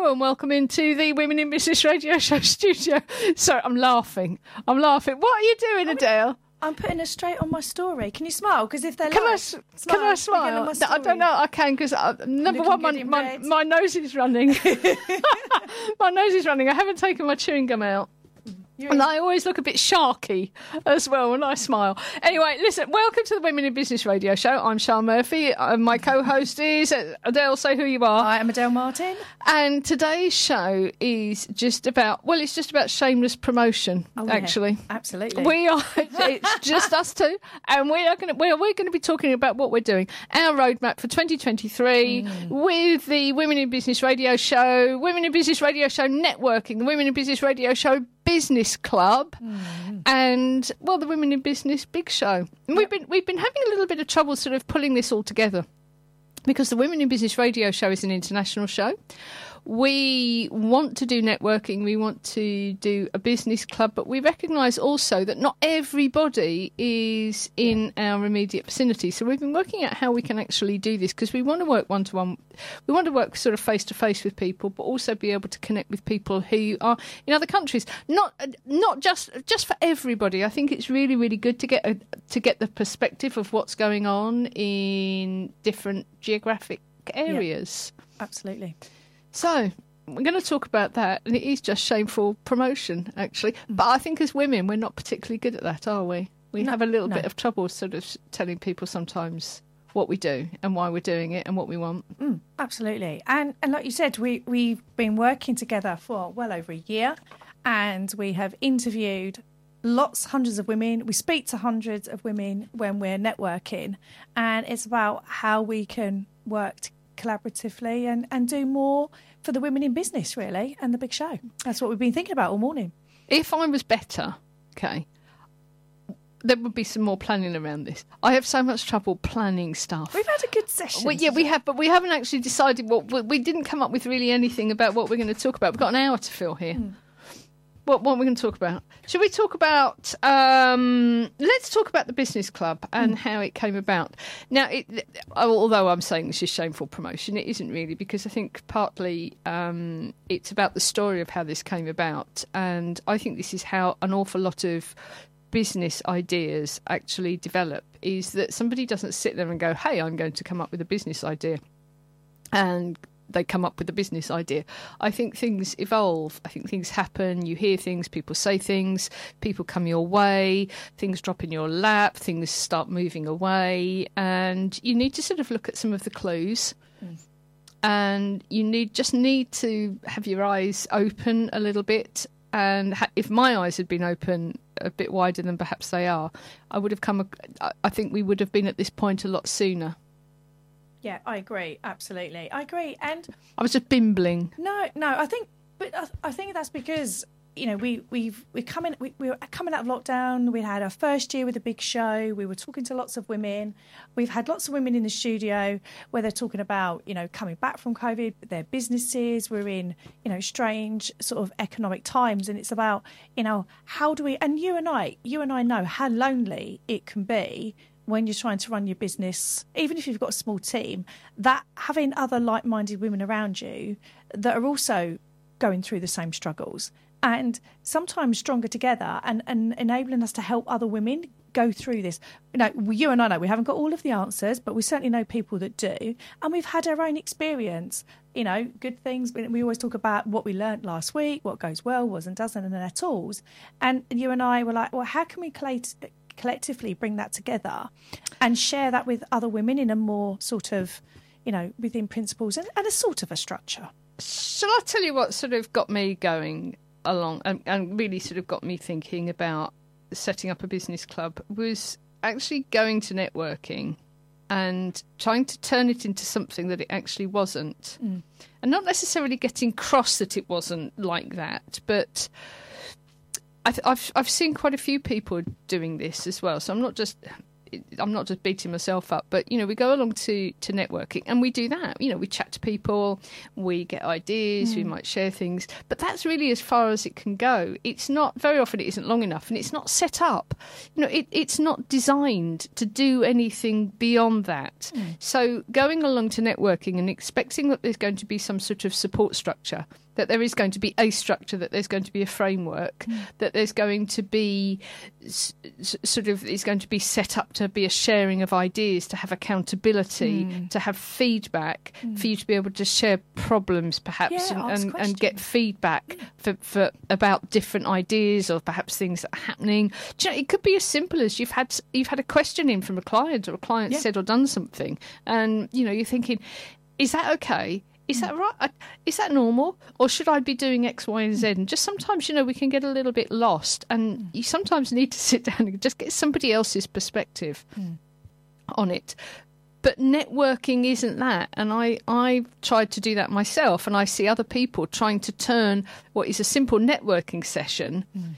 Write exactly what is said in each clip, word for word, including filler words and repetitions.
Hello and welcome into the Women in Business Radio Show studio. Sorry, I'm laughing. I'm laughing. What are you doing, Adele? I'm putting it straight on my story. Can you smile? Because if they're Can like, I, smile, can I smile? my I don't know. I can because number one, my, my, my nose is running. My nose is running. I haven't taken my chewing gum out. You're and I always look a bit sharky as well when I smile. Anyway, listen, welcome to the Women in Business Radio Show. I'm Charl Murphy. Uh, my co-host is Adele. Say who you are. I am Adele Martin. And today's show is just about, well, it's just about shameless promotion, oh, actually. Yeah, absolutely. We are, it's just us two. And we are going to, we're, we're going to be talking about what we're doing, our roadmap for twenty twenty-three mm. with the Women in Business Radio Show, Women in Business Radio Show Networking, the Women in Business Radio Show Business Club, mm. and well, the Women in Business Big Show. And we've been we've been having a little bit of trouble sort of pulling this all together because the Women in Business Radio Show is an international show. We want to do networking, we want to do a business club, but we recognise also that not everybody is in our immediate vicinity. So we've been working out how we can actually do this because we want to work one-to-one. We want to work sort of face-to-face with people, but also be able to connect with people who are in other countries. Not not just just for everybody. I think it's really, really good to get a, to get the perspective of what's going on in different geographic areas. Yeah, absolutely. So we're going to talk about that, and it is just shameful promotion, actually. But I think as women, we're not particularly good at that, are we? We no, have a little no. bit of trouble sort of telling people sometimes what we do and why we're doing it and what we want. Mm, absolutely. And and like you said, we, we've been working together for well over a year, and we have interviewed lots, hundreds of women. We speak to hundreds of women when we're networking, and it's about how we can work together collaboratively and, and do more for the women in business, really, and the big show. That's what we've been thinking about all morning. If I was better, okay, there would be some more planning around this. I have so much trouble planning stuff. We've had a good session. Well, yeah, we have, but we haven't actually decided what... We didn't come up with really anything about what we're going to talk about. We've got an hour to fill here. Mm. What, what are we going to talk about? Should we talk about... Um, let's talk about the business club and mm. how it came about. Now, it, although I'm saying this is shameful promotion, it isn't really, because I think partly um, it's about the story of how this came about. And I think this is how an awful lot of business ideas actually develop, is that somebody doesn't sit there and go, hey, I'm going to come up with a business idea. And... they come up with a business idea. I think things evolve. I think things happen. You hear things, people say things, people come your way, things drop in your lap, things start moving away, and you need to sort of look at some of the clues. Mm. And you need just need to have your eyes open a little bit. And ha- if my eyes had been open a bit wider than perhaps they are, I would have come. I think we would have been at this point a lot sooner. Yeah, I agree. Absolutely. I agree. And I was just bimbling. No, no, I think, but I, I think that's because, you know, we, we've, we're coming, we, we were coming out of lockdown. We had our first year with a big show. We were talking to lots of women. We've had lots of women in the studio where they're talking about, you know, coming back from COVID, their businesses. We're in, you know, strange sort of economic times. And it's about, you know, how do we, and you and I, you and I know how lonely it can be when you're trying to run your business, even if you've got a small team, that having other like-minded women around you that are also going through the same struggles, and sometimes stronger together, and, and enabling us to help other women go through this. You know, you and I know we haven't got all of the answers, but we certainly know people that do, and we've had our own experience. You know, good things. We always talk about what we learnt last week, what goes well, what doesn't, and our tools. And you and I were like, well, how can we collate... collectively bring that together and share that with other women in a more sort of, you know, within principles and, and a sort of a structure. Shall I tell you what sort of got me going along and, and really sort of got me thinking about setting up a business club was actually going to networking and trying to turn it into something that it actually wasn't. Mm. And not necessarily getting cross that it wasn't like that, but... I've I've seen quite a few people doing this as well, so I'm not just it, I'm not just beating myself up, but, you know, we go along to, to networking and we do that. You know, we chat to people, we get ideas, mm. we might share things, but that's really as far as it can go. It's not, very often it isn't long enough, and it's not set up. You know, it, it's not designed to do anything beyond that. Mm. So going along to networking and expecting that there's going to be some sort of support structure, that there is going to be a structure, that there's going to be a framework, mm. that there's going to be s- sort of, is going to be set up to be a sharing of ideas, to have accountability, mm. to have feedback, mm. for you to be able to share problems perhaps, yeah, and, and, and get feedback mm. for, for about different ideas or perhaps things that are happening. Do you know, it could be as simple as you've had you've had a question in from a client, or a client yeah. said or done something, and, you know, you're thinking, is that okay? Is that right? Is that normal? Or should I be doing X, Y, and Z? And just sometimes, you know, we can get a little bit lost, and you sometimes need to sit down and just get somebody else's perspective mm. on it. But networking isn't that. And I, I've tried to do that myself, and I see other people trying to turn what is a simple networking session mm.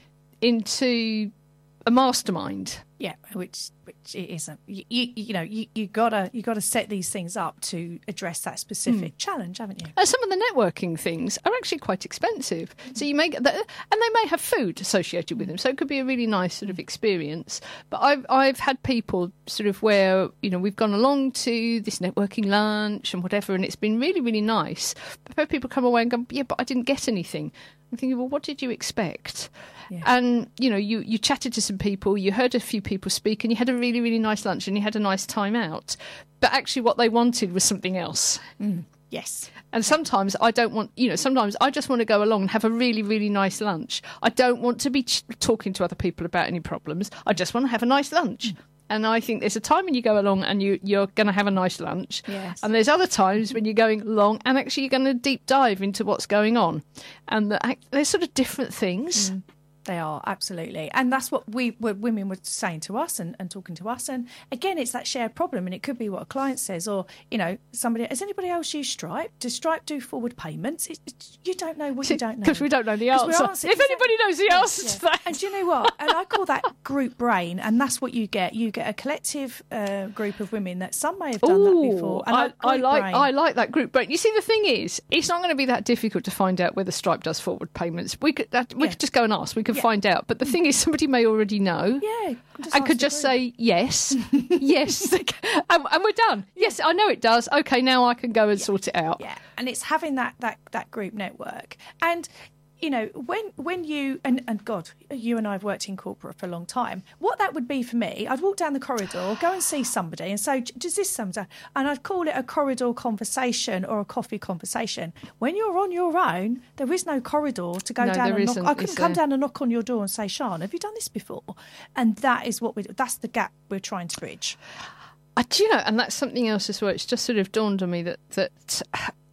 into a mastermind. Yeah, which which it isn't. You, you, you know, you, you gotta you gotta set these things up to address that specific mm. challenge, haven't you? And some of the networking things are actually quite expensive. Mm. So you may get that, and they may have food associated with them. So it could be a really nice sort of experience. But I've I've had people sort of where, you know, we've gone along to this networking lunch and whatever, and it's been really really nice. But I've had people come away and go, yeah, but I didn't get anything. I'm thinking, well, what did you expect? Yeah. And, you know, you, you chatted to some people, you heard a few people speak, and you had a really, really nice lunch and you had a nice time out. But actually what they wanted was something else. Mm. Yes. And sometimes I don't want, you know, sometimes I just want to go along and have a really, really nice lunch. I don't want to be ch- talking to other people about any problems. I just want to have a nice lunch. Mm. And I think there's a time when you go along and you, you're going to have a nice lunch. Yes. And there's other times when you're going along and actually you're going to deep dive into what's going on. And the, they're sort of different things. Mm. They are, absolutely. And that's what we what women were saying to us and, and talking to us. And again, it's that shared problem. And it could be what a client says, or, you know, somebody, has anybody else used Stripe? Does Stripe do forward payments? It, it, you don't know what you don't know. Because we don't know the answer. answer if anybody knows the answer yeah. to that. And do you know what? And I call that group brain. And that's what you get. You get a collective uh, group of women that some may have done Ooh, that before. And I, I like brain, I like that group brain. You see, the thing is, it's not going to be that difficult to find out whether Stripe does forward payments. We could that, we yeah. could just go and ask. We could yeah. find out. But the thing is, somebody may already know, yeah, and could just say yes, yes, and, and we're done. Yes, I know it does. Okay, now I can go and yeah. sort it out. Yeah, and it's having that that that group network. And, you know, when when you and, and God, you and I have worked in corporate for a long time. What that would be for me, I'd walk down the corridor, go and see somebody, and say, "Does this sound?" And I'd call it a corridor conversation or a coffee conversation. When you're on your own, there is no corridor to go no, down and knock. I couldn't come there? down and knock on your door and say, "Sian, have you done this before?" And that is what we. That's the gap we're trying to bridge. I, do you know? And that's something else as well. It's just sort of dawned on me that that.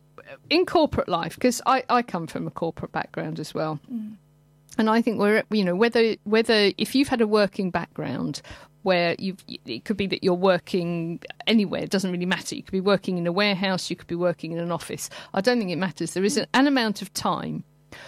in corporate life, because I, I come from a corporate background as well, mm. and I think we're, you know, whether whether if you've had a working background where you've, it could be that you're working anywhere, it doesn't really matter. You could be working in a warehouse, you could be working in an office. I don't think it matters. There is an, an amount of time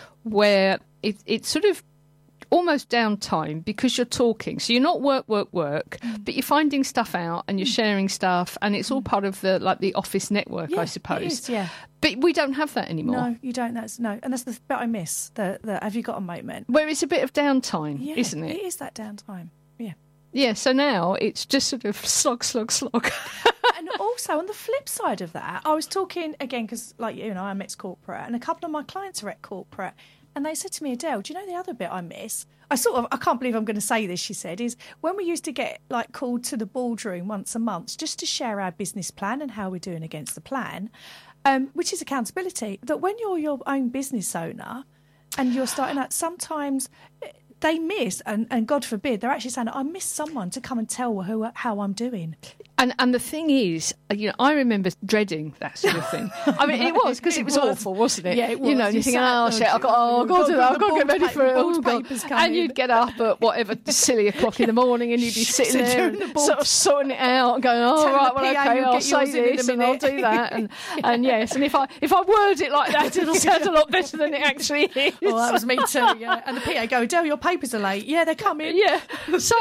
where it, it's sort of almost downtime because you're talking. So you're not work, work, work, mm. but you're finding stuff out and you're sharing stuff, and it's all part of the like the office network, yeah, I suppose. It is, yeah. But we don't have that anymore. No, you don't. That's no, and that's the bit I miss. The, the have you got a moment where it's a bit of downtime, yeah, isn't it? It is that downtime. Yeah. Yeah. So now it's just sort of slog, slog, slog. And also on the flip side of that, I was talking again because, like you know, I'm ex-corporate, and a couple of my clients are ex-corporate. And they said to me, Adele, do you know the other bit I miss? I sort of, I can't believe I'm going to say this, she said, is when we used to get like called to the boardroom once a month just to share our business plan and how we're doing against the plan, um, which is accountability. That when you're your own business owner and you're starting out, sometimes they miss, and, and God forbid, they're actually saying, I miss someone to come and tell who, how I'm doing. And and the thing is, you know, I remember dreading that sort of thing. I mean, it was because it, it was, was awful, wasn't it? Yeah, it was. You know, and you think, oh shit, I've got, oh, I've got to, I've got to get ready for it. Oh, God. And you'd get up at whatever silly o'clock in the morning, and you'd be sitting there, and the sort of sorting it out, going, oh Tell right, well, the P A okay, I'll get say yours in in a this and I'll do that, and Yeah. and yes, and if I if I word it like that, it'll sound a lot better than it actually is. Oh, that was me too. Yeah, and the P A go, Dale, your papers are late. Yeah, they're coming. Yeah. So,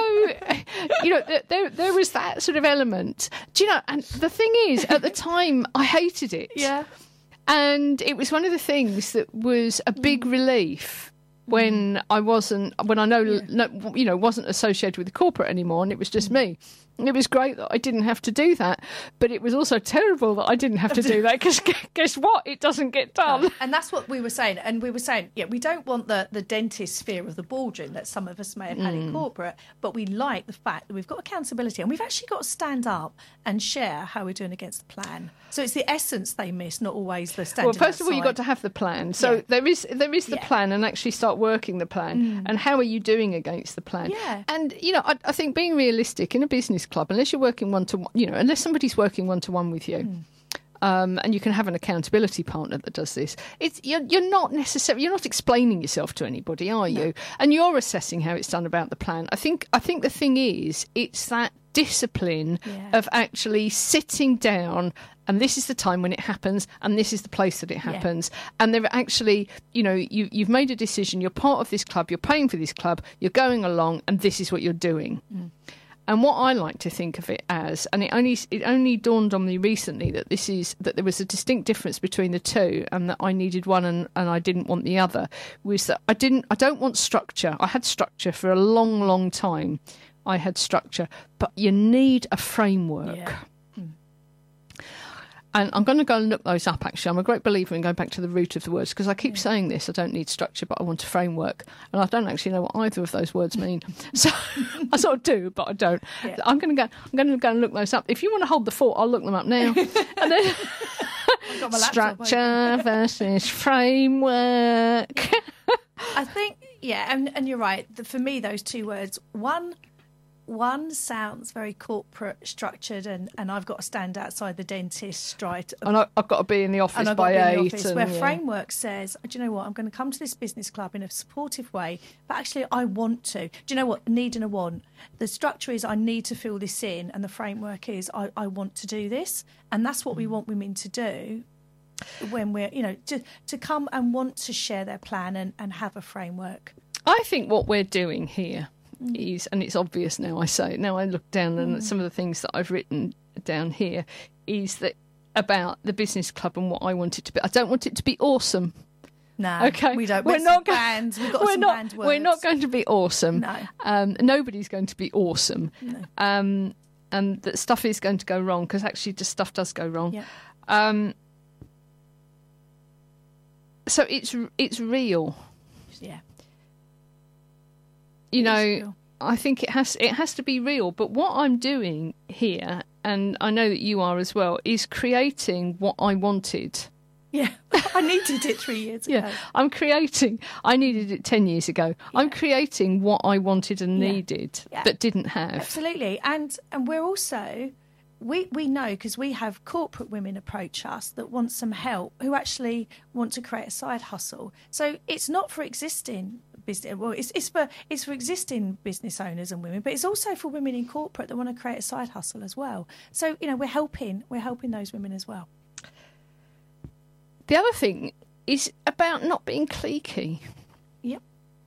you know, there there was that sort of element. Do you know? And the thing is, at the time, I hated it. Yeah. And it was one of the things that was a big relief when I wasn't, when I know, Yeah. no, you know, wasn't associated with the corporate anymore, and it was just me. It was great that I didn't have to do that, but it was also terrible that I didn't have to do that, because guess what? It doesn't get done. And that's what we were saying. And we were saying, yeah, we don't want the, the dentist sphere of the boardroom that some of us may have had in corporate, but we like the fact that we've got accountability and we've actually got to stand up and share how we're doing against the plan. So it's the essence they miss, not always the standard. Well, first of all, you've got to have the plan. So Yeah. there is there is the Yeah. plan, and actually start working the plan. And how are you doing against the plan? Yeah. And, you know, I, I think being realistic in a business club, unless you're working one to one, you know, unless somebody's working one to one with you, um, and you can have an accountability partner that does this, it's you're, you're not necessarily you're not explaining yourself to anybody, are you? And you're assessing how it's done about the plan. I think I think the thing is, it's that discipline Yeah. of actually sitting down, and this is the time when it happens, and this is the place that it happens. And they're actually, you know, you, you've made a decision, you're part of this club, you're paying for this club, you're going along, and this is what you're doing. Mm. And what I like to think of it as, and it only it only dawned on me recently that this is that there was a distinct difference between the two, and that I needed one and, and I didn't want the other, was that I didn't I don't want structure. I had structure for a long, long time. I had structure, but you need a framework. Yeah. And I'm going to go and look those up, actually. I'm a great believer in going back to the root of the words, because I keep Yeah. saying this, I don't need structure, but I want a framework. And I don't actually know what either of those words mean. So I sort of do, but I don't. Yeah. I'm going to go I'm going to go and look those up. If you want to hold the fort, I'll look them up now. And then I've got my laptop open. structure versus framework. I think, yeah, and, and you're right. The, for me, those two words, one one sounds very corporate, structured, and, and I've got to stand outside the dentist, right? And I, I've got to be in the office and I've by got to be in eight. the office, and, where yeah. framework says, do you know what, I'm going to come to this business club in a supportive way, but actually I want to. Do you know what, need and a want? The structure is I need to fill this in, and the framework is I, I want to do this. And that's what we want women to do when we're, you know, to, to come and want to share their plan and, and have a framework. I think what we're doing here is, and it's obvious now I say it, now I look down and Mm. some of the things that I've written down here is that about the business club and what I want it to be. I don't want it to be awesome. No, Okay, we don't. We're We're not some go- bands. We've got we're some not, band words. We're not going to be awesome. No. Um, nobody's going to be awesome. No. Um, and that stuff is going to go wrong, because actually just stuff does go wrong. Yeah. Um, so it's it's real. Yeah. You It is know, real. I think it has it has to be real. But what I'm doing here, and I know that you are as well, is creating what I wanted. Yeah. I needed it three years ago. Yeah, I'm creating. I needed it ten years ago. I'm creating what I wanted and Yeah. needed Yeah. but didn't have. Absolutely. And and we're also we we know, because we have corporate women approach us that want some help, who actually want to create a side hustle. So it's not for existing business. Well, it's it's for it's for existing business owners and women, but it's also for women in corporate that want to create a side hustle as well. So, you know, we're helping we're helping those women as well. The other thing is about not being cliquey. Yep.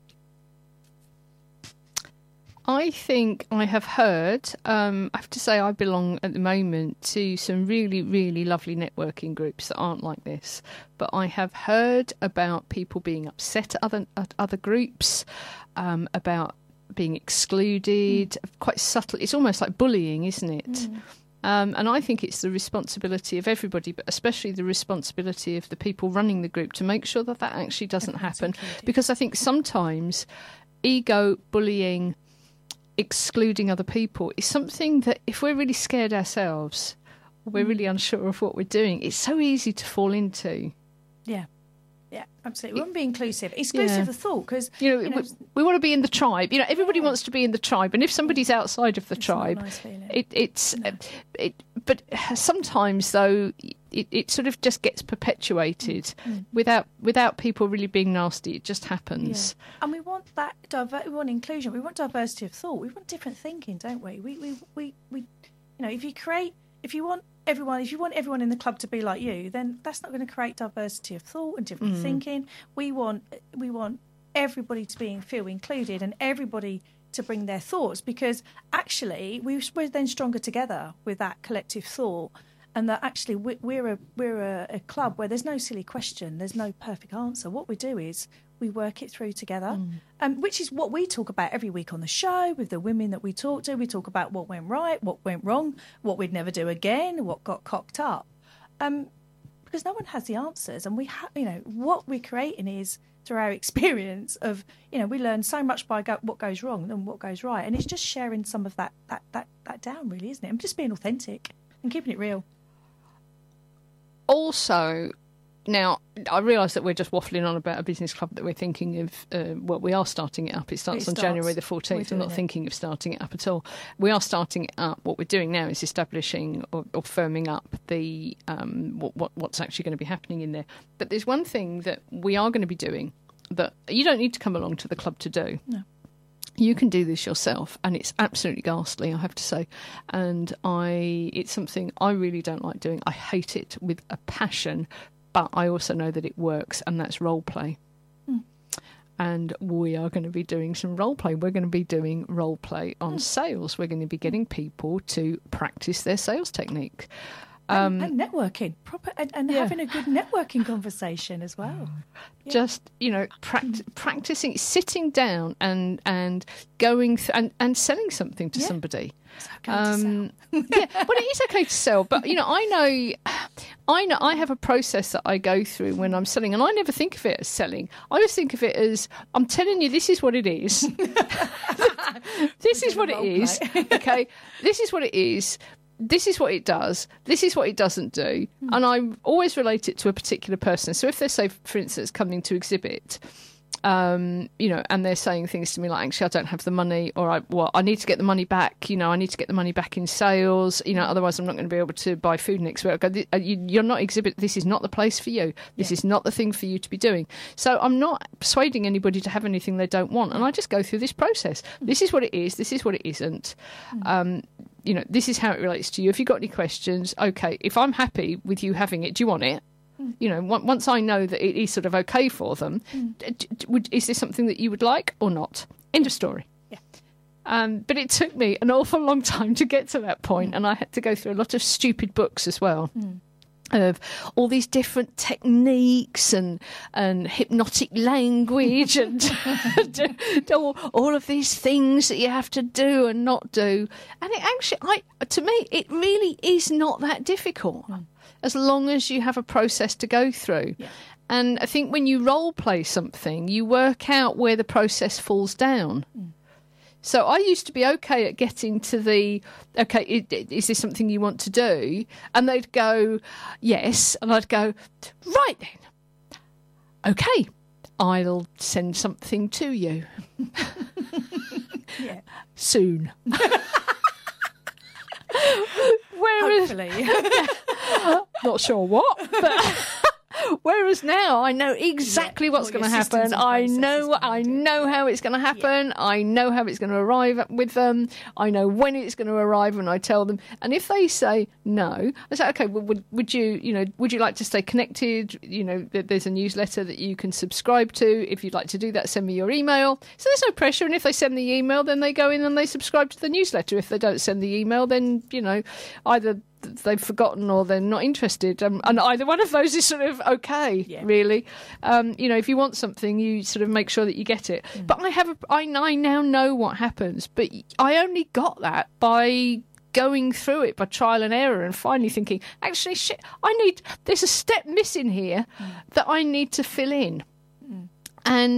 I think I have heard, um, I have to say I belong at the moment to some really, really lovely networking groups that aren't like this. But I have heard about people being upset at other, at other groups, um, about being excluded, mm. quite subtle. It's almost like bullying, isn't it? Mm. Um, and I think it's the responsibility of everybody, but especially the responsibility of the people running the group to make sure that that actually doesn't Everyone's happen. included. Because I think sometimes ego, bullying, excluding other people is something that if we're really scared ourselves, or we're really unsure of what we're doing, it's so easy to fall into. Yeah. Yeah, absolutely. We want to be inclusive. Exclusive Yeah. of thought, because You know, you know, we, we want to be in the tribe. You know, everybody Yeah. wants to be in the tribe, and if somebody's outside of the It's not a tribe, nice feeling. it, it's No. it. But sometimes, though, it, it sort of just gets perpetuated Mm. without without people really being nasty. It just happens. Yeah. And we want that diver- we want inclusion. We want diversity of thought. We want different thinking, don't we? We we we, we you know, if you create if you want everyone if you want everyone in the club to be like you, then that's not going to create diversity of thought and different Mm. thinking. We want we want everybody to be feel included and everybody to bring their thoughts, because actually we, we're then stronger together with that collective thought. And that actually we- we're a we're a, a club where there's no silly question, there's no perfect answer. What we do is we work it through together, Mm. um, which is what we talk about every week on the show with the women that we talk to. We talk about what went right, what went wrong, what we'd never do again, what got cocked up, um, because no one has the answers. And we have, you know, what we're creating is through our experience of, you know, we learn so much by go- what goes wrong than what goes right, and it's just sharing some of that that that that down, really, isn't it? And just being authentic and keeping it real. Also, now I realise that we're just waffling on about a business club that we're thinking of. Uh, well, we are starting it up. It starts It on starts. January the We're fourteenth. I'm doing not it. thinking of starting it up at all. We are starting it up. What we're doing now is establishing or, or firming up the um, what, what what's actually going to be happening in there. But there's one thing that we are going to be doing that you don't need to come along to the club to do. No. You can do this yourself, and it's absolutely ghastly, I have to say. And I, it's something I really don't like doing. I hate it with a passion, but I also know that it works, and that's role play. Mm. And we are going to be doing some role play. We're going to be doing role play on Mm. sales. We're going to be getting people to practice their sales technique. And, Um, and networking, proper, and, and yeah. having a good networking conversation as well. Yeah. Just, you know, pract- practicing, sitting down and and going th- and, and selling something to Yeah. somebody. It's okay to sell. Um, yeah, well, it is okay to sell, but you know, I know, I know, I have a process that I go through when I'm selling, and I never think of it as selling. I always think of it as I'm telling you, this is what it is. This is what it is. Okay, this is what it is. This is what it does. This is what it doesn't do. Hmm. And I always relate it to a particular person. So if they're, say, for instance, coming to exhibit, um, you know, and they're saying things to me like, actually, I don't have the money, or I, well, I need to get the money back. You know, I need to get the money back in sales. You know, otherwise I'm not going to be able to buy food next week. I go, "You- You're not exhibit. This is not the place for you. This Yeah. is not the thing for you to be doing. So I'm not persuading anybody to have anything they don't want. And I just go through this process. This is what it is. This is what it isn't. Um, you know, this is how it relates to you. If you've got any questions, okay, if I'm happy with you having it, do you want it? You know, on- once I know that it is sort of okay for them, d- d- would, is this something that you would like or not? End of story. Yeah. Um, but it took me an awful long time to get to that point, and I had to go through a lot of stupid books as well. Of all these different techniques and and hypnotic language and all, all of these things that you have to do and not do. And it actually, I to me, it really is not that difficult as long as you have a process to go through. Yeah. And I think when you role play something, you work out where the process falls down. So I used to be okay at getting to the, okay, i- is this something you want to do? And they'd go, yes. And I'd go, right then. Okay, I'll send something to you Yeah. soon. Whereas, Hopefully. not sure what, but whereas now I know exactly Yeah, what's all going to your systems happen. and I processes know, behind I it. know how it's going to happen. I know how it's going to arrive with them. I know when it's going to arrive when I tell them. And if they say no, I say, okay, well, would would you, you know, would you like to stay connected? You know, th- there's a newsletter that you can subscribe to. If you'd like to do that, send me your email. So there's no pressure. And if they send the email, then they go in and they subscribe to the newsletter. If they don't send the email, then, you know, either they've forgotten or they're not interested, um, and either one of those is sort of okay. Yeah. Really, um, you know, if you want something, you sort of make sure that you get it. Mm. But I have, a, I, I now know what happens, but I only got that by going through it by trial and error, and finally thinking, actually, shit, I need. There's a step missing here Mm. that I need to fill in, and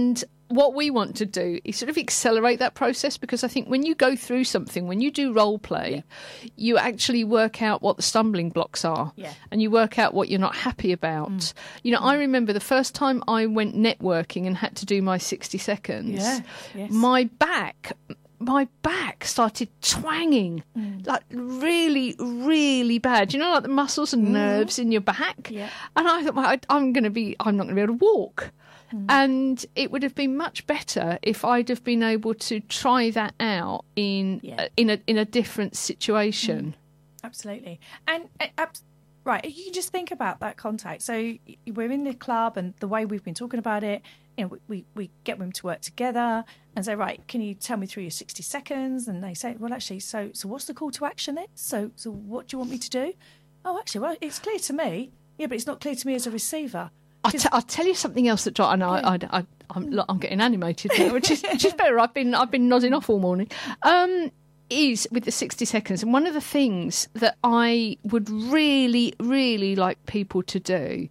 what we want to do is sort of accelerate that process, because I think when you go through something, when you do role play, yeah. you actually work out what the stumbling blocks are, yeah. and you work out what you're not happy about. Mm. You know, mm. I remember the first time I went networking and had to do my sixty seconds, yeah. yes. my back... my back started twanging, mm. like really, really bad. You know, like the muscles and mm. nerves in your back. Yeah. And I thought, well, I, I'm going to be, I'm not going to be able to walk. Mm. And it would have been much better if I'd have been able to try that out in yeah. uh, in a in a different situation. Mm. Absolutely. And uh, ab- right, you can just think about that contact. So we're in the club, and the way we've been talking about it, you know, we, we, we get women to work together and say, right, can you tell me through your sixty seconds? And they say, well, actually, so so what's the call to action then? So so what do you want me to do? Oh, actually, well, it's clear to me. Yeah, but it's not clear to me as a receiver. I'll, t- I'll tell you something else that I know. I, I, I, I'm, look, I'm getting animated now, which is which is better. I've been I've been nodding off all morning. Um, is with the sixty seconds, and one of the things that I would really, really like people to do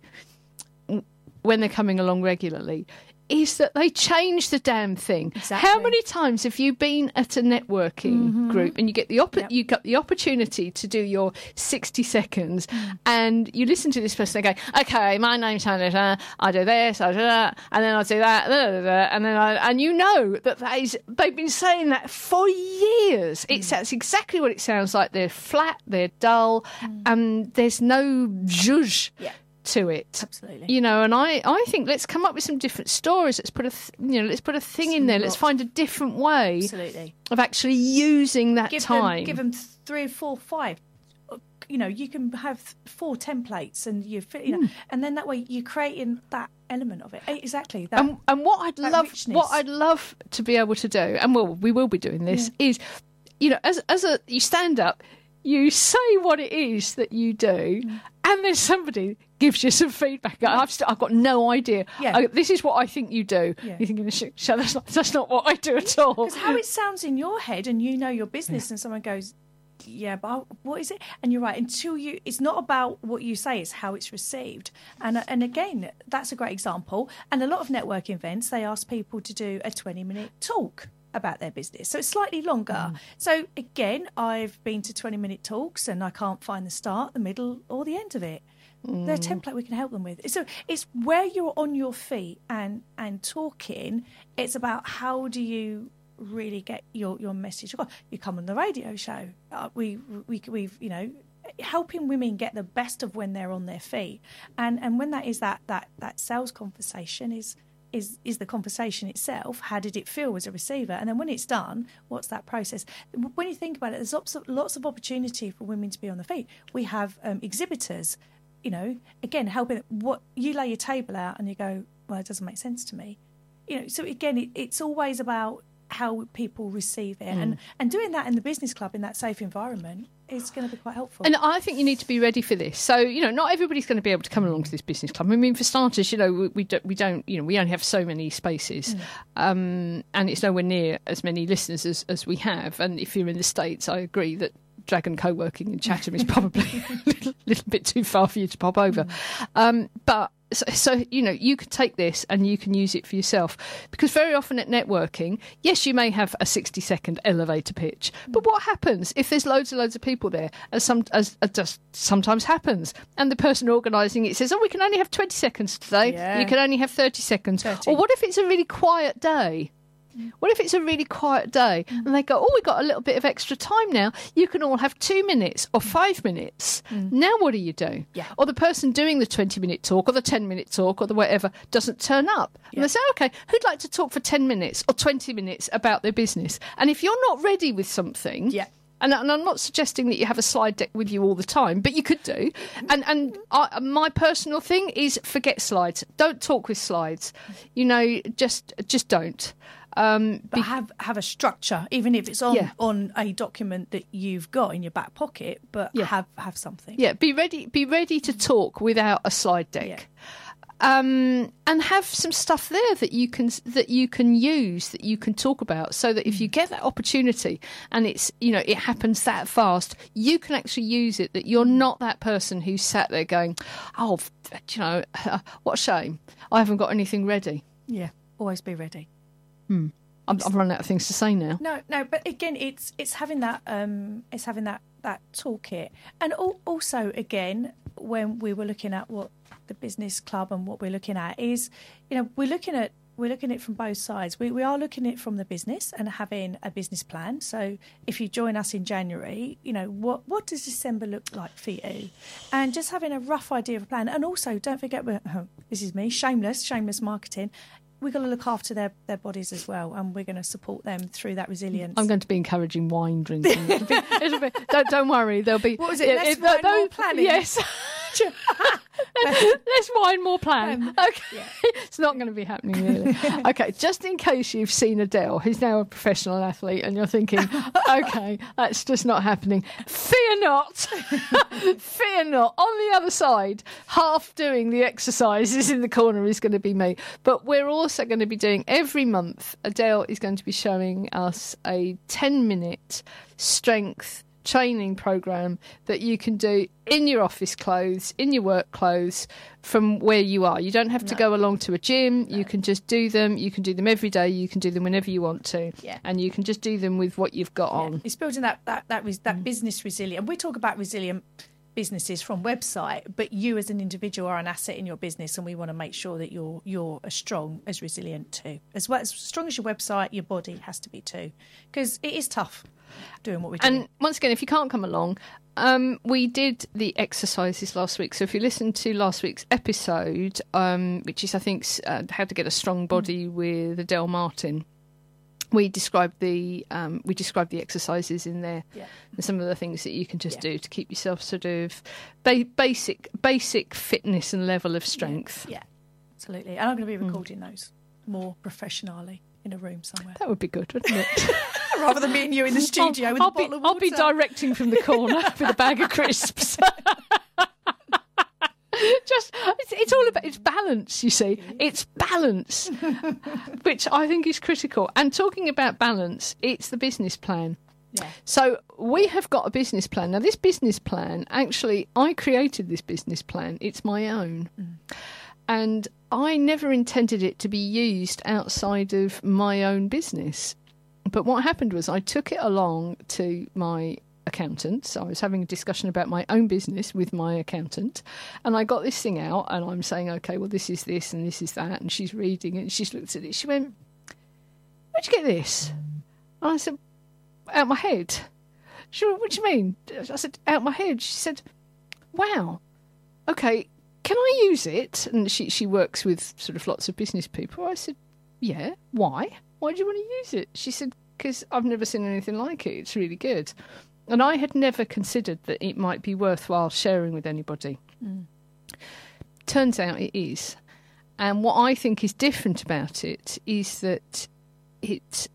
when they're coming along regularly is that they change the damn thing. Exactly. How many times have you been at a networking mm-hmm. group and you get the op- yep. you got the opportunity to do your sixty seconds mm. and you listen to this person and go, okay, my name's Hannah, I do this, I do that, and then I do that, blah, blah, blah, and then I, and you know that, that is, they've been saying that for years. Mm. It's that's exactly what it sounds like. They're flat, they're dull, mm. and there's no zhuzh. Yeah. to it. Absolutely. You know, and I, I think let's come up with some different stories. Let's put a th- you know, let's put a thing some in there. Let's find a different way Absolutely. of actually using that give time. Them, give them three, four, five. You know, you can have four templates, and you, you know, mm. and then that way you're creating that element of it. Exactly. That, and, and what I'd love, richness. what I'd love to be able to do, and we'll, we will be doing this, yeah. is, you know, as as a you stand up, you say what it is that you do, mm. and then somebody gives you some feedback. I've, st- I've got no idea. Yeah. I, this is what I think you do. Yeah. You're thinking, sh- sh- that's, not, that's not what I do at all. Because how it sounds in your head, and you know your business, yeah. and someone goes, yeah, but what is it? And you're right. Until you, it's not about what you say; it's how it's received. And and again, that's a great example. And a lot of networking events, they ask people to do a twenty minute talk about their business, so it's slightly longer. Mm. So again, I've been to twenty minute talks, and I can't find the start, the middle, or the end of it. Mm. They're a template we can help them with. So it's where you're on your feet and and talking. It's about how do you really get your your message across. You come on the radio show. Uh, we we we've you know helping women get the best of when they're on their feet, and and when that is that that that sales conversation is. Is is the conversation itself? How did it feel as a receiver? And then when it's done, what's that process? When you think about it, there's lots of, lots of opportunity for women to be on their feet. We have um, exhibitors, you know, again, helping. What you lay your table out and you go, well, it doesn't make sense to me, you know. So again, it, it's always about how people receive it, mm. and and doing that in the business club in that safe environment is going to be quite helpful. And I think you need to be ready for this. So, you know, not everybody's going to be able to come along to this business club. I mean, for starters, you know, we, we don't, we don't, you know, we only have so many spaces, mm. um, and it's nowhere near as many listeners as, as we have. And if you're in the States, I agree that Dragon Co-working in Chatham is probably a little, little bit too far for you to pop over. Mm. Um, but so, so, you know, you can take this and you can use it for yourself. Because very often at networking, yes, you may have a sixty second elevator pitch. Mm. But what happens if there's loads and loads of people there, as some as, as just sometimes happens, and the person organising it says, oh, we can only have twenty seconds today. Yeah. You can only have thirty seconds. thirty. Or what if it's a really quiet day? What if it's a really quiet day mm. and they go, oh, we've got a little bit of extra time now. You can all have two minutes or five minutes. Mm. Now what do you do? Yeah. Or the person doing the twenty-minute talk or the ten-minute talk or the whatever doesn't turn up. Yeah. And they say, OK, who'd like to talk for ten minutes or twenty minutes about their business? And if you're not ready with something... Yeah. And, and I'm not suggesting that you have a slide deck with you all the time, but you could do. And and I, my personal thing is forget slides. Don't talk with slides. You know, just just don't. Um, but be- have have a structure, even if it's on, yeah. on a document that you've got in your back pocket. But yeah. have have something. Yeah, be ready. Be ready to talk without a slide deck. Yeah. Um, and have some stuff there that you can that you can use, that you can talk about, so that if you get that opportunity and it's, you know, it happens that fast, you can actually use it. That you're not that person who's sat there going, "Oh, you know, what a shame, I haven't got anything ready." Yeah, always be ready. Hmm. I'm, I've run out of things to say now. No, no, but again, it's it's having that um, it's having that that toolkit, and al- also again, when we were looking at what the business club and what we're looking at is, you know, we're looking at we're looking at it from both sides. We we are looking at it from the business and having a business plan. So if you join us in January, you know, what what does December look like for you, and just having a rough idea of a plan. And also, don't forget, we're, oh, this is me, shameless, shameless marketing. We've got to look after their, their bodies as well, and we're going to support them through that resilience. I'm going to be encouraging wine drinking. It'll be, it'll be, don't, don't worry, there'll be... What was it, less wine, no, more planning? Yes. Less wine, more plan. Um, okay. yeah. It's not going to be happening, really. Okay, just in case you've seen Adele, who's now a professional athlete, and you're thinking, okay, that's just not happening. Fear not. Fear not. On the other side, half doing the exercises in the corner is going to be me. But we're also going to be doing, every month, Adele is going to be showing us a ten-minute strength training program that you can do in your office clothes, in your work clothes, from where you are. You don't have to No. go along to a gym. No. You can just do them. You can do them every day. You can do them whenever you want to. Yeah. And you can just do them with what you've got Yeah. on. It's building that that that, res- that Mm. business resilient. We talk about resilient businesses from website, but you as an individual are an asset in your business, and we want to make sure that you're you're as strong as resilient too. As well as strong as your website, your body has to be too, because it is tough doing what we do. And once again, if you can't come along, um, we did the exercises last week. So if you listen to last week's episode, um, which is, I think, uh, How to Get a Strong Body mm. with Adele Martin, we described the um, we described the exercises in there, yeah. and some of the things that you can just Yeah. do to keep yourself sort of ba- basic basic fitness and level of strength. Yeah, yeah, absolutely. And I'm going to be recording mm. those more professionally in a room somewhere. That would be good, wouldn't it? Rather than me and you in the studio I'll, with I'll a bottle be, of water. I'll be directing from the corner with a bag of crisps. Just, it's, it's all about, it's balance, you see. It's balance, which I think is critical. And talking about balance, it's the business plan. Yeah. So we have got a business plan. Now, this business plan, actually, I created this business plan. It's my own. Mm. And I never intended it to be used outside of my own business. But what happened was I took it along to my accountant. So I was having a discussion about my own business with my accountant, and I got this thing out, and I'm saying, okay, well, this is this and this is that, and she's reading it, and she's looked at it. She went, where'd you get this? And I said, out my head. She went, what do you mean? I said, out my head. She said, wow, okay, can I use it? And she, she works with sort of lots of business people. I said, yeah, why? Why do you want to use it? She said, because I've never seen anything like it. It's really good. And I had never considered that it might be worthwhile sharing with anybody. Mm. Turns out it is. And what I think is different about it is that it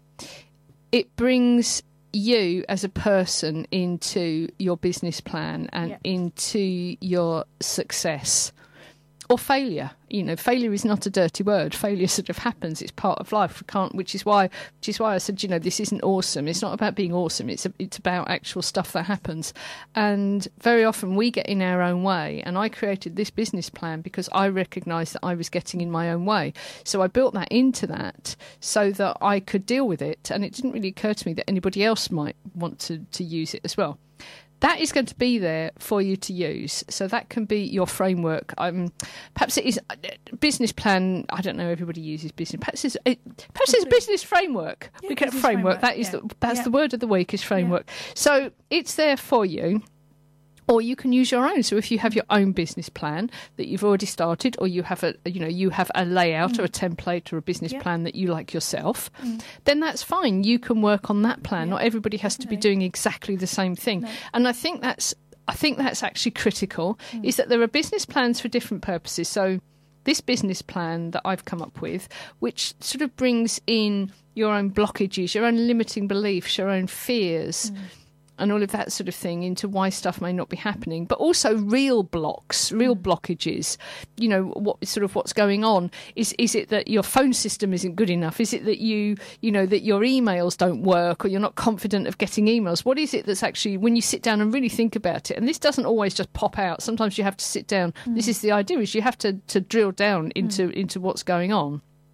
it brings you as a person into your business plan and yeah. into your success. Or failure. You know, failure is not a dirty word. Failure sort of happens. It's part of life. We can't, which is why, which is why I said, you know, this isn't awesome. It's not about being awesome. It's a, it's about actual stuff that happens. And very often we get in our own way. And I created this business plan because I recognised that I was getting in my own way. So I built that into that so that I could deal with it. And it didn't really occur to me that anybody else might want to, to use it as well. That is going to be there for you to use. So that can be your framework. Um, perhaps it is a business plan. I don't know. Everybody uses business. Perhaps it's, it, perhaps it's a business framework. Yeah, we get business framework. framework. That is yeah. the, that's yeah. the word of the week is framework. Yeah. So it's there for you. Or you can use your own. So if you have your own business plan that you've already started, or you have a, you know, you have a layout mm. or a template or a business yeah. plan that you like yourself, mm. then that's fine. You can work on that plan. Yeah. Not everybody has Definitely. to be doing exactly the same thing. No. And I think that's, I think that's actually critical. Mm. Is that there are business plans for different purposes. So this business plan that I've come up with, which sort of brings in your own blockages, your own limiting beliefs, your own fears. Mm. and all of that sort of thing into why stuff may not be happening, but also real blocks, real blockages. You know, what sort of what's going on? Is is it that your phone system isn't good enough? Is it that you, you know, that your emails don't work or you're not confident of getting emails? What is it that's actually, when you sit down and really think about it, and this doesn't always just pop out. Sometimes you have to sit down. Mm. This is the idea, is you have to, to drill down into, mm. into what's going on.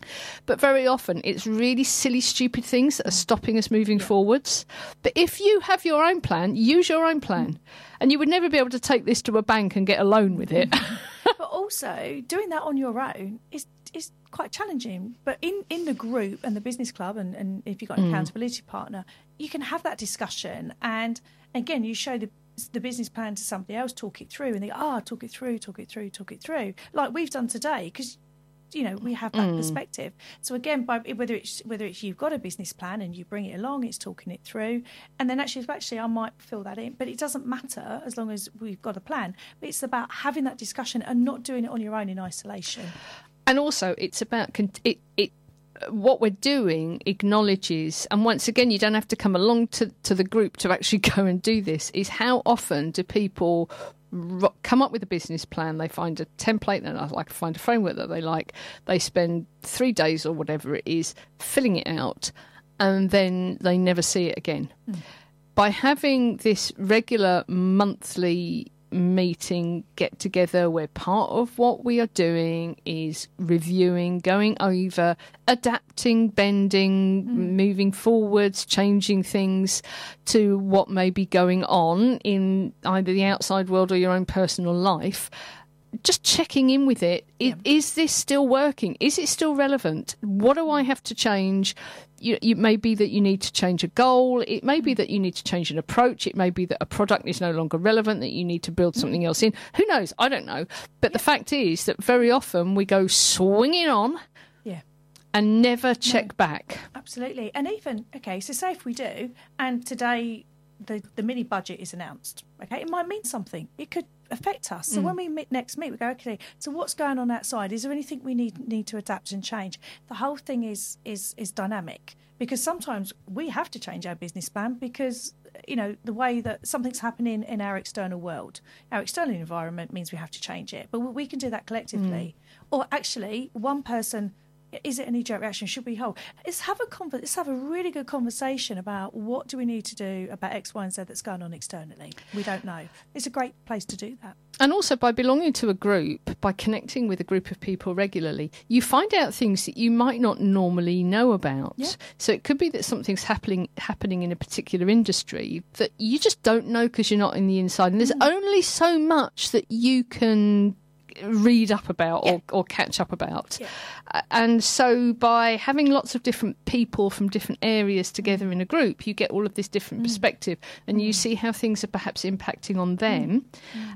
But very often it's really silly, stupid things that are stopping us moving yeah. forwards. But if you have your own plan, use your own plan. And you would never be able to take this to a bank and get a loan with it. But also, doing that on your own is is quite challenging. But in, in the group and the business club, and, and if you've got an mm. accountability partner, you can have that discussion. And again, you show the the business plan to somebody else, talk it through, and they go, ah, oh, talk it through, talk it through, talk it through, like we've done today, because you know we have that mm. perspective. So again, by whether it's whether it's you've got a business plan and you bring it along, it's talking it through, and then actually, actually, I might fill that in, but it doesn't matter as long as we've got a plan. But it's about having that discussion and not doing it on your own in isolation. And also, it's about it. it what we're doing acknowledges, and once again, you don't have to come along to, to the group to actually go and do this, is how often do people ro- come up with a business plan, they find a template, and I like to find a framework that they like, they spend three days or whatever it is filling it out, and then they never see it again. Mm. By having this regular monthly meeting, get together, where part of what we are doing is reviewing, going over, adapting, bending, mm. moving forwards, changing things to what may be going on in either the outside world or your own personal life. Just checking in with it. Yeah. Is this still working? Is it still relevant? What do I have to change? You, it may be that you need to change a goal. It may be that you need to change an approach. It may be that a product is no longer relevant, that you need to build something else in. Who knows? I don't know. But yeah. the fact is that very often we go swinging on yeah. and never check no. back. Absolutely. And even, okay, so say if we do, and today the, the mini budget is announced, okay, it might mean something. It could affect us. So mm. when we meet next meet, we go, okay, so what's going on outside? Is there anything we need need to adapt and change? The whole thing is is is dynamic, because sometimes we have to change our business plan because, you know, the way that something's happening in our external world, our external environment means we have to change it. But we can do that collectively. Mm. Or actually, one person, is it a knee-jerk reaction? Should we hold? Let's have a conver- Let's have a really good conversation about what do we need to do about X, Y, and Z that's going on externally. We don't know. It's a great place to do that. And also, by belonging to a group, by connecting with a group of people regularly, you find out things that you might not normally know about. Yeah. So it could be that something's happening happening in a particular industry that you just don't know because you're not in the inside. And there's mm. only so much that you can read up about or, yeah. or catch up about. Yeah. Uh, and so by having lots of different people from different areas together in a group, you get all of this different mm. perspective, and mm. you see how things are perhaps impacting on them mm.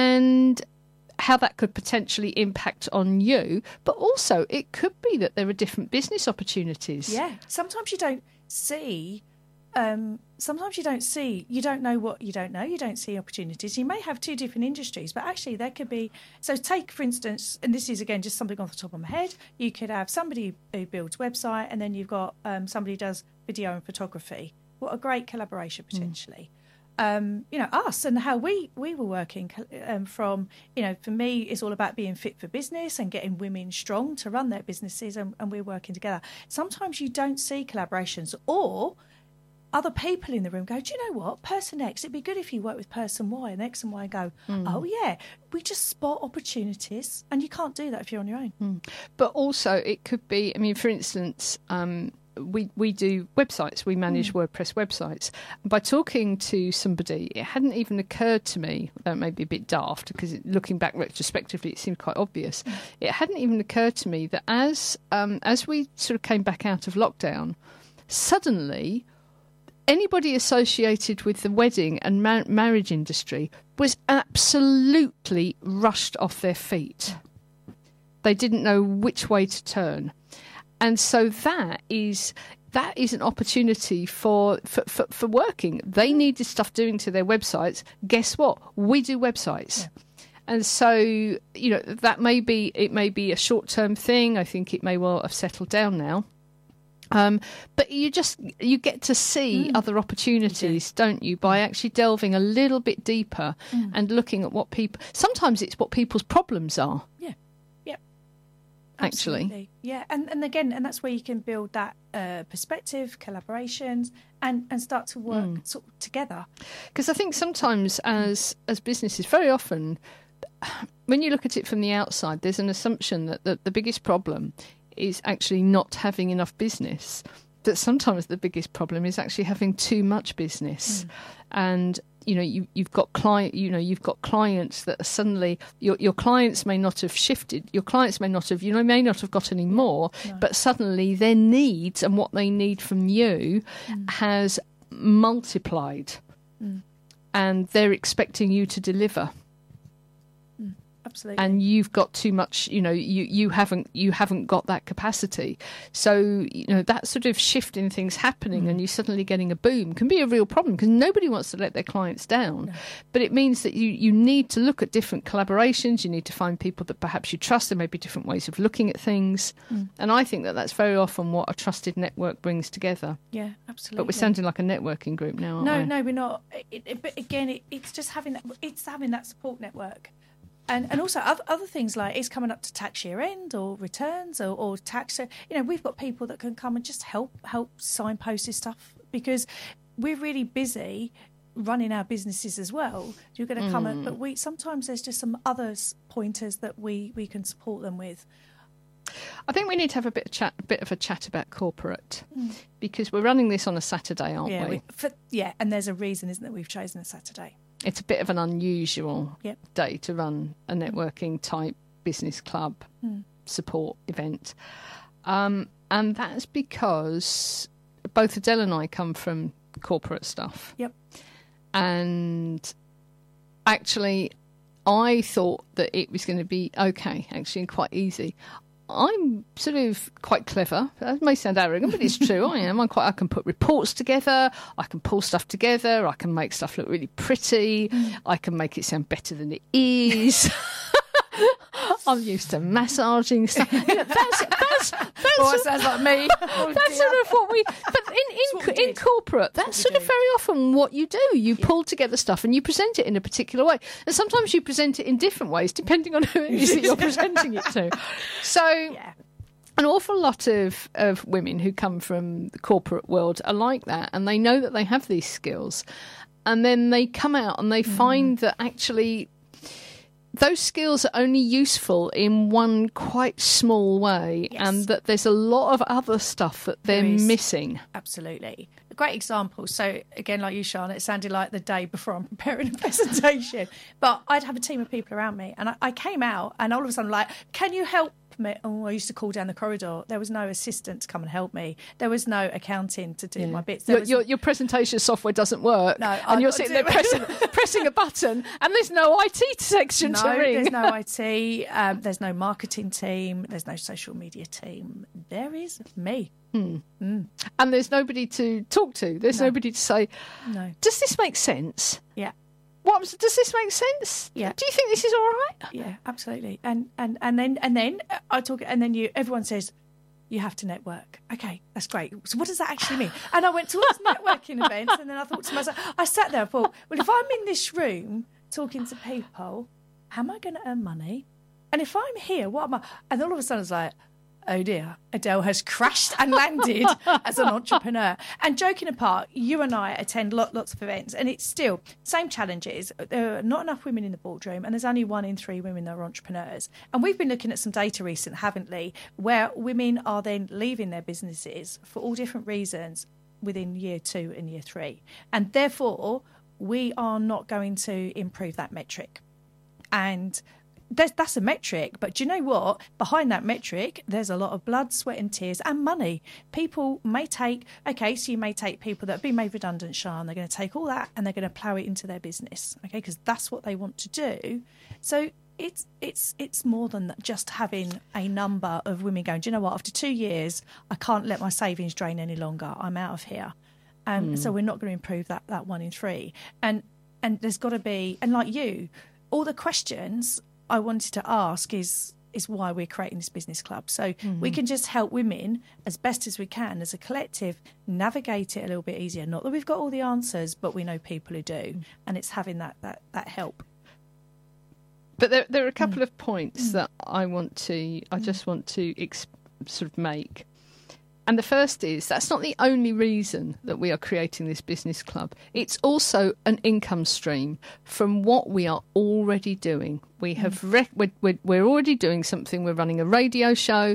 and how that could potentially impact on you. But also it could be that there are different business opportunities. Yeah. Sometimes you don't see Um, sometimes you don't see, you don't know what you don't know, you don't see opportunities. You may have two different industries, but actually there could be, so take for instance, and this is again just something off the top of my head, you could have somebody who builds website, and then you've got um, somebody who does video and photography. What a great collaboration potentially. Mm. Um, you know, us and how we, we were working um, from, you know, for me, it's all about being fit for business and getting women strong to run their businesses, and, and we're working together. Sometimes you don't see collaborations, or other people in the room go, do you know what, person X, it'd be good if you work with person Y, and X and Y go, mm. oh yeah, we just spot opportunities, and you can't do that if you're on your own. Mm. But also it could be, I mean, for instance, um, we, we do websites, we manage mm. WordPress websites. And by talking to somebody, it hadn't even occurred to me, though it may be a bit daft, because looking back retrospectively, it seemed quite obvious. Mm. It hadn't even occurred to me that as um, as we sort of came back out of lockdown, suddenly anybody associated with the wedding and mar- marriage industry was absolutely rushed off their feet. They didn't know which way to turn. And so that is that is an opportunity for, for, for, for working. They needed stuff doing to their websites. Guess what? We do websites. Yeah. And so, you know, that may be, it may be a short-term thing. I think it may well have settled down now. Um, but you just, you get to see mm. other opportunities, do. don't you, by actually delving a little bit deeper mm. and looking at what people, sometimes it's what people's problems are. Yeah, yeah. Actually. Absolutely. Yeah, and, and again, and that's where you can build that uh, perspective, collaborations, and, and start to work mm. sort of together. Because I think sometimes as, as businesses, very often, when you look at it from the outside, there's an assumption that the, the biggest problem is actually not having enough business. That sometimes the biggest problem is actually having too much business. Mm. And you know, you, you've got client, you know, you've got clients that are suddenly your your clients may not have shifted. Your clients may not have, you know, may not have got any more, no. but suddenly their needs and what they need from you mm. has multiplied, mm. and they're expecting you to deliver. Absolutely. And you've got too much, you know, you, you haven't you haven't got that capacity. So, you know, that sort of shift in things happening mm. and you suddenly getting a boom can be a real problem, because nobody wants to let their clients down. No. But it means that you, you need to look at different collaborations. You need to find people that perhaps you trust. There may be different ways of looking at things. Mm. And I think that that's very often what a trusted network brings together. Yeah, absolutely. But we're sounding like a networking group now, aren't no, we? No, no, we're not. It, it, but again, it, it's just having that, it's having that support network. And and also other, other things like it's coming up to tax year end or returns or, or tax. You know, we've got people that can come and just help help signpost this stuff, because we're really busy running our businesses as well. You're going to mm. come and, but we sometimes there's just some other pointers that we, we can support them with. I think we need to have a bit of chat, a bit of a chat about corporate, mm. because we're running this on a Saturday, aren't yeah, we? we for, yeah, and there's a reason, isn't it? We've chosen a Saturday. It's a bit of an unusual yep. day to run a networking type business club mm. support event. Um, and that's because both Adele and I come from corporate stuff. Yep. And actually, I thought that it was going to be okay, actually, and quite easy. I'm sort of quite clever. That may sound arrogant, but it's true. I am. I'm quite. I can put reports together. I can pull stuff together. I can make stuff look really pretty. I can make it sound better than it is. I'm used to massaging stuff. You know, that's that's that's. Oh, it sounds like me. Oh, that's dear. sort of what we. But in in, in corporate, that's, that's sort of very often what you do. You yeah. pull together stuff and you present it in a particular way, and sometimes you present it in different ways depending on who it is that you're presenting it to. So. Yeah. An awful lot of, of women who come from the corporate world are like that, and they know that they have these skills, and then they come out and they mm. find that actually those skills are only useful in one quite small way, yes. and that there's a lot of other stuff that they're missing. Absolutely. A great example. So, again, like you, Charlotte, it sounded like the day before I'm preparing a presentation. But I'd have a team of people around me, and I, I came out, and all of a sudden, like, can you help me? Oh, I used to call down the corridor. There was no assistant to come and help me. There was no accounting to do yeah. my bits. There your, was... your, your presentation software doesn't work. No, and I've you're sitting there pressing, pressing a button, and there's no I T section no, to ring. There's no I T. Um, there's no marketing team. There's no social media team. There is me. Hmm. Mm. And there's nobody to talk to. There's no. nobody to say, no. Does this make sense? Yeah. What was, does this make sense? Yeah. Do you think this is all right? Yeah, absolutely. And and and then and then I talk, and then you. Everyone says you have to network. Okay, that's great. So what does that actually mean? And I went to all these networking events, and then I thought to myself, I sat there, I thought, well, if I'm in this room talking to people, how am I going to earn money? And if I'm here, what am I? And all of a sudden, it's like, oh dear, Adele has crashed and landed as an entrepreneur. And joking apart, you and I attend lot, lots of events, and it's still same challenges. There are not enough women in the boardroom, and there's only one in three women that are entrepreneurs. And we've been looking at some data recent, haven't we, where women are then leaving their businesses for all different reasons within year two and year three. And therefore, we are not going to improve that metric. And That's, that's a metric, but do you know what? Behind that metric, there's a lot of blood, sweat and tears and money. People may take, okay, so you may take people that have been made redundant, Sian, they're going to take all that and they're going to plough it into their business, okay, because that's what they want to do. So it's it's it's more than just having a number of women going, do you know what, after two years, I can't let my savings drain any longer. I'm out of here. Um, mm. So we're not going to improve that, that one in three. And, and there's got to be, and like you, all the questions I wanted to ask is is why we're creating this business club. So mm-hmm. we can just help women as best as we can as a collective navigate it a little bit easier. Not that we've got all the answers, but we know people who do. Mm. And it's having that, that, that help. But there there are a couple mm. of points mm. that I want to, I just want to ex- sort of make. And the first is, that's not the only reason that we are creating this business club. It's also an income stream from what we are already doing. We have rec- we're, we're, we're already doing something. We're running a radio show,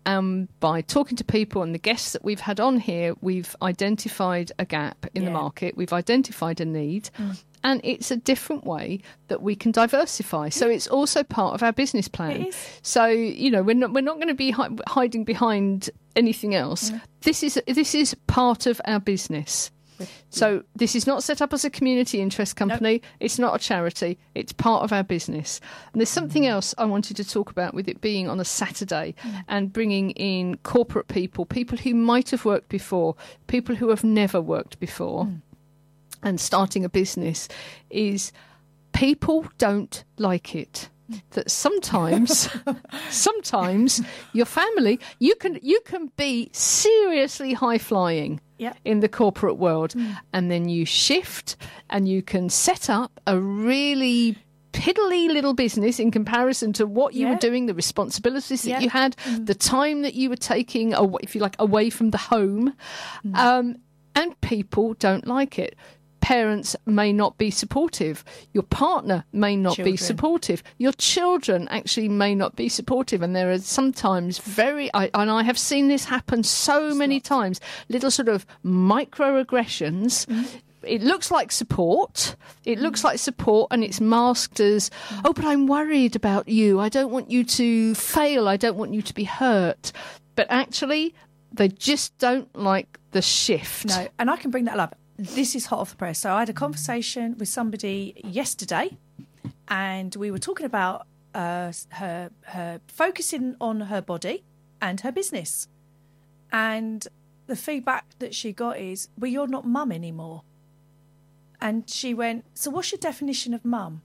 And by talking to people and the guests that we've had on here, we've identified a gap in Yeah. the market. We've identified a need. Mm. And it's a different way that we can diversify. So it's also part of our business plan. It is. So, you know, we're not, we're not going to be hi- hiding behind anything else. Mm. This is this is part of our business. So this is not set up as a community interest company. Nope. It's not a charity. It's part of our business. And there's something else I wanted to talk about with it being on a Saturday mm. and bringing in corporate people, people who might have worked before, people who have never worked before, mm. and starting a business is people don't like it. That sometimes, sometimes your family, you can you can be seriously high flying yep. in the corporate world, mm. and then you shift and you can set up a really piddly little business in comparison to what you yep. were doing, the responsibilities that yep. you had, mm. the time that you were taking, away, if you like, away from the home, mm. um, and people don't like it. Parents may not be supportive. Your partner may not children. be supportive. Your children actually may not be supportive. And there are sometimes very, I, and I have seen this happen so it's many not. times, little sort of microaggressions. Mm-hmm. It looks like support. It mm. looks like support, and it's masked as, mm. oh, but I'm worried about you. I don't want you to fail. I don't want you to be hurt. But actually, they just don't like the shift. No, and I can bring that up. This is hot off the press. So I had a conversation with somebody yesterday, and we were talking about uh, her her focusing on her body and her business. And the feedback that she got is, well, you're not mum anymore. And she went, so what's your definition of mum?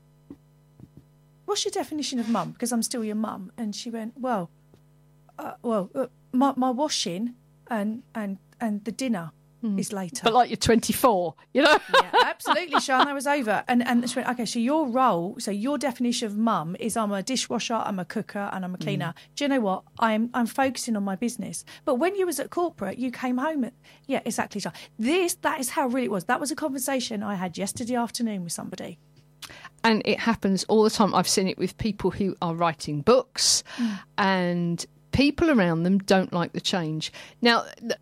What's your definition of mum? Because I'm still your mum. And she went, well, uh, well, uh, my, my washing and, and, and the dinner is later. But like you're twenty-four, you know? Yeah, absolutely, Sean, that was over. And and she went, okay, so your role, so your definition of mum is I'm a dishwasher, I'm a cooker, and I'm a cleaner. Mm. Do you know what? I'm I'm focusing on my business. But when you was at corporate, you came home at, yeah, exactly, Sean. This, that is how really it was. That was a conversation I had yesterday afternoon with somebody. And it happens all the time. I've seen it with people who are writing books mm. and people around them don't like the change. Now,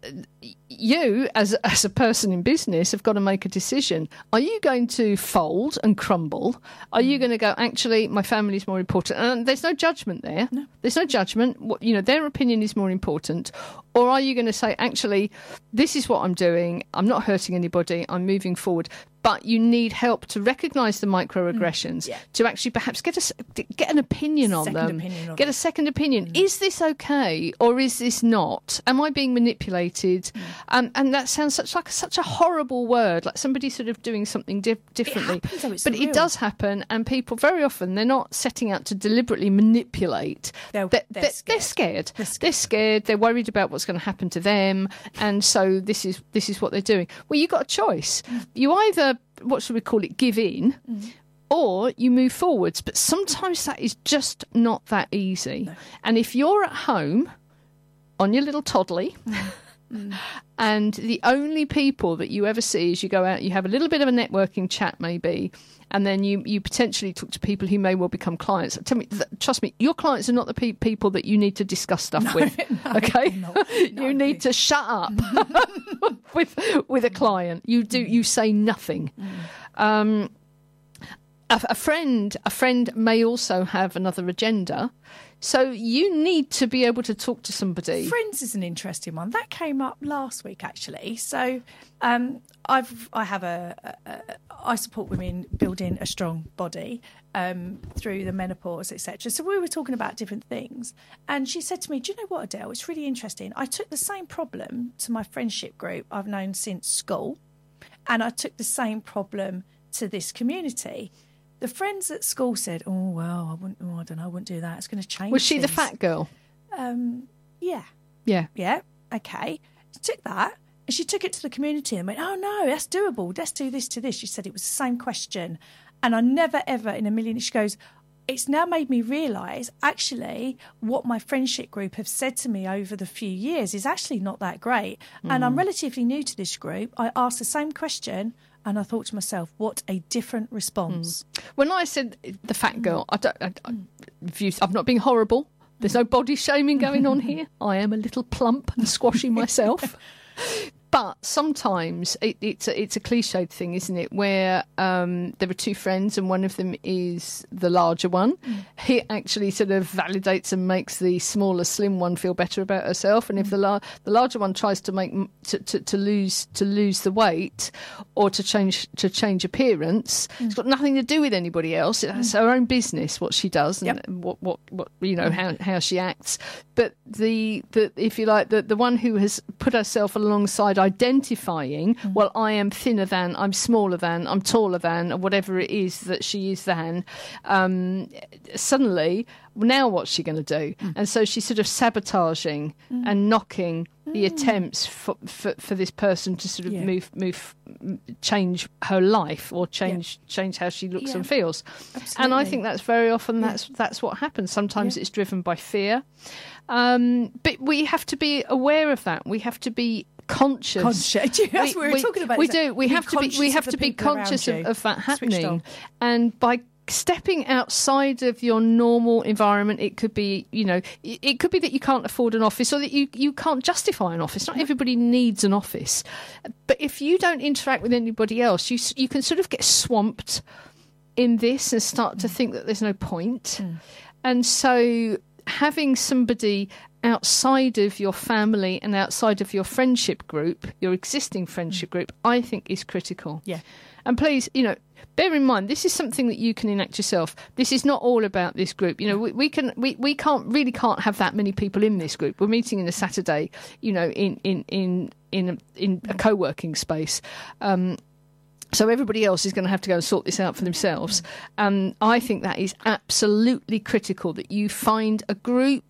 you, as, as a person in business, have got to make a decision. Are you going to fold and crumble? Are you going to go, actually, my family is more important? And there's no judgment there. No. There's no judgment. What, you know, their opinion is more important. Or are you going to say, actually, this is what I'm doing. I'm not hurting anybody. I'm moving forward. But you need help to recognise the microaggressions, mm, yeah. to actually perhaps get a, get an opinion on second them, opinion get a second opinion. Mm. Is this okay or is this not? Am I being manipulated? Mm. Um, and that sounds such like such a horrible word, like somebody sort of doing something di- differently. It happens, though, it's but real. It does happen, and people very often, they're not setting out to deliberately manipulate. They're, they're, they're, they're, scared. they're scared. They're scared. They're scared. They're worried about what's going to happen to them, and so this is this is what they're doing. Well, you've got a choice. Mm. You either, what should we call it, give in, mm. or you move forwards. But sometimes that is just not that easy. No. And if you're at home on your little toddly, mm. Mm. and the only people that you ever see is you go out, you have a little bit of a networking chat maybe, and then you, you potentially talk to people who may well become clients. Tell me, th- trust me, your clients are not the pe- people that you need to discuss stuff no, with. No, okay, no, no. You need to shut up with with a client. You do you say nothing. Mm. Um, a, a friend, a friend may also have another agenda. So you need to be able to talk to somebody. Friends is an interesting one. That came up last week, actually. So um, I've I have a, a, a I support women building a strong body um, through the menopause, et cetera. So we were talking about different things, and she said to me, "Do you know what, Adele? It's really interesting. I took the same problem to my friendship group I've known since school, and I took the same problem to this community." The friends at school said, "Oh well, I wouldn't. Oh, I don't know. I wouldn't do that. It's going to change." Was she things. the fat girl? Um, yeah, yeah, yeah. Okay. She took that and she took it to the community and went, "Oh no, that's doable. Let's do this to this." She said it was the same question, and I never ever in a million. She goes, "It's now made me realise actually what my friendship group have said to me over the few years is actually not that great." Mm. And I'm relatively new to this group. I asked the same question. And I thought to myself, what a different response. Mm. When I said the fat girl, I don't, I, I, I've not been horrible. There's no body shaming going on here. I am a little plump and squashy myself. But sometimes it, it's a, it's a cliched thing, isn't it? Where um, there are two friends and one of them is the larger one. Mm. He actually sort of validates and makes the smaller, slim one feel better about herself. And mm. if the la- the larger one tries to make to, to, to lose to lose the weight or to change to change appearance, mm. it's got nothing to do with anybody else. It's mm. her own business what she does and yep. what, what what you know how, how she acts. But the the if you like the the one who has put herself alongside identifying, mm. well, I am thinner than, I'm smaller than, I'm taller than, or whatever it is that she is than, um, suddenly, now what's she going to do? Mm. And so she's sort of sabotaging mm. and knocking mm. the attempts for, for, for this person to sort of yeah. move, move, change her life or change yeah. change how she looks yeah. and feels. Absolutely. And I think that's very often yeah. that's that's what happens. Sometimes yeah. it's driven by fear. Um, but we have to be aware of that. We have to be conscious. Conscious. That's what we were talking about. We do. We have to be. We have to be conscious of, of that happening, and by stepping outside of your normal environment, it could be, you know, it could be that you can't afford an office or that you, you can't justify an office. Not everybody needs an office, but if you don't interact with anybody else, you you can sort of get swamped in this and start to think that there's no point, mm. and so having somebody outside of your family and outside of your friendship group, your existing friendship group, I think is critical. Yeah. And please, you know, bear in mind, this is something that you can enact yourself. This is not all about this group. You know, we, we can, we, we can't, really can't have that many people in this group. We're meeting in a Saturday, you know, in, in, in, in, a, in a co-working space. Um, So everybody else is going to have to go and sort this out for themselves. And I think that is absolutely critical, that you find a group.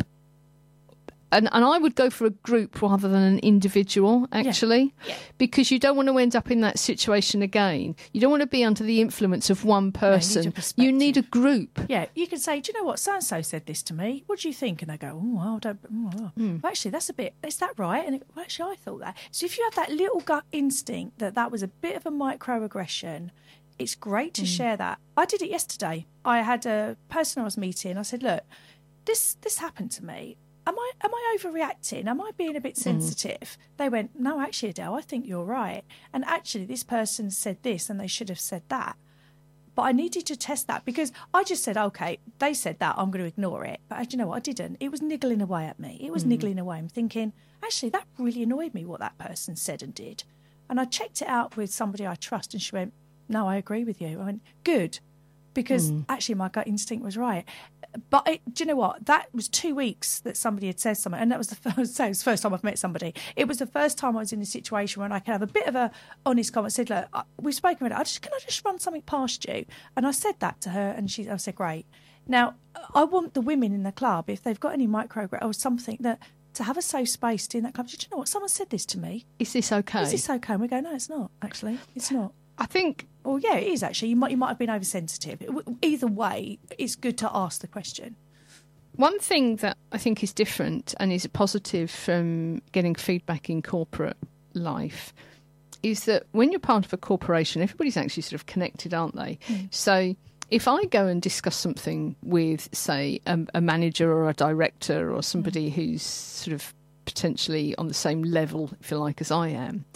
And, and I would go for a group rather than an individual, actually, yeah. Yeah. because you don't want to end up in that situation again. You don't want to be under the influence of one person. No, you, need you need a group. Yeah, you can say, do you know what, so-and-so said this to me. What do you think? And they go, oh, I don't... Oh. Mm. Well, actually, that's a bit... Is that right? And it, well, actually, I thought that. So if you have that little gut instinct that that was a bit of a microaggression, it's great to mm. share that. I did it yesterday. I had a person I was meeting. I said, look, this this happened to me. Am I am I overreacting? Am I being a bit sensitive? Mm. They went, no, actually, Adele, I think you're right. And actually, this person said this and they should have said that. But I needed to test that because I just said, OK, they said that, I'm going to ignore it. But you know what? I didn't. It was niggling away at me. It was mm. niggling away. I'm thinking, actually, that really annoyed me what that person said and did. And I checked it out with somebody I trust and she went, no, I agree with you. I went, good. Because mm. actually my gut instinct was right. But it, do you know what? That was two weeks that somebody had said something. And that was the first, so it was the first time I've met somebody. It was the first time I was in a situation where I could have a bit of a honest comment. I said, look, we've spoken about it. I just, can I just run something past you? And I said that to her and she I said, great. Now, I want the women in the club, if they've got any micro or something, that to have a safe space in that club. Do you know what? Someone said this to me. Is this okay? Is this okay? And we go, no, it's not, actually. It's not. I think... Well, yeah, it is actually. You might you might have been oversensitive. Either way, it's good to ask the question. One thing that I think is different and is a positive from getting feedback in corporate life is that when you're part of a corporation, everybody's actually sort of connected, aren't they? Mm. So if I go and discuss something with, say, a, a manager or a director or somebody mm. who's sort of potentially on the same level, if you like, as I am,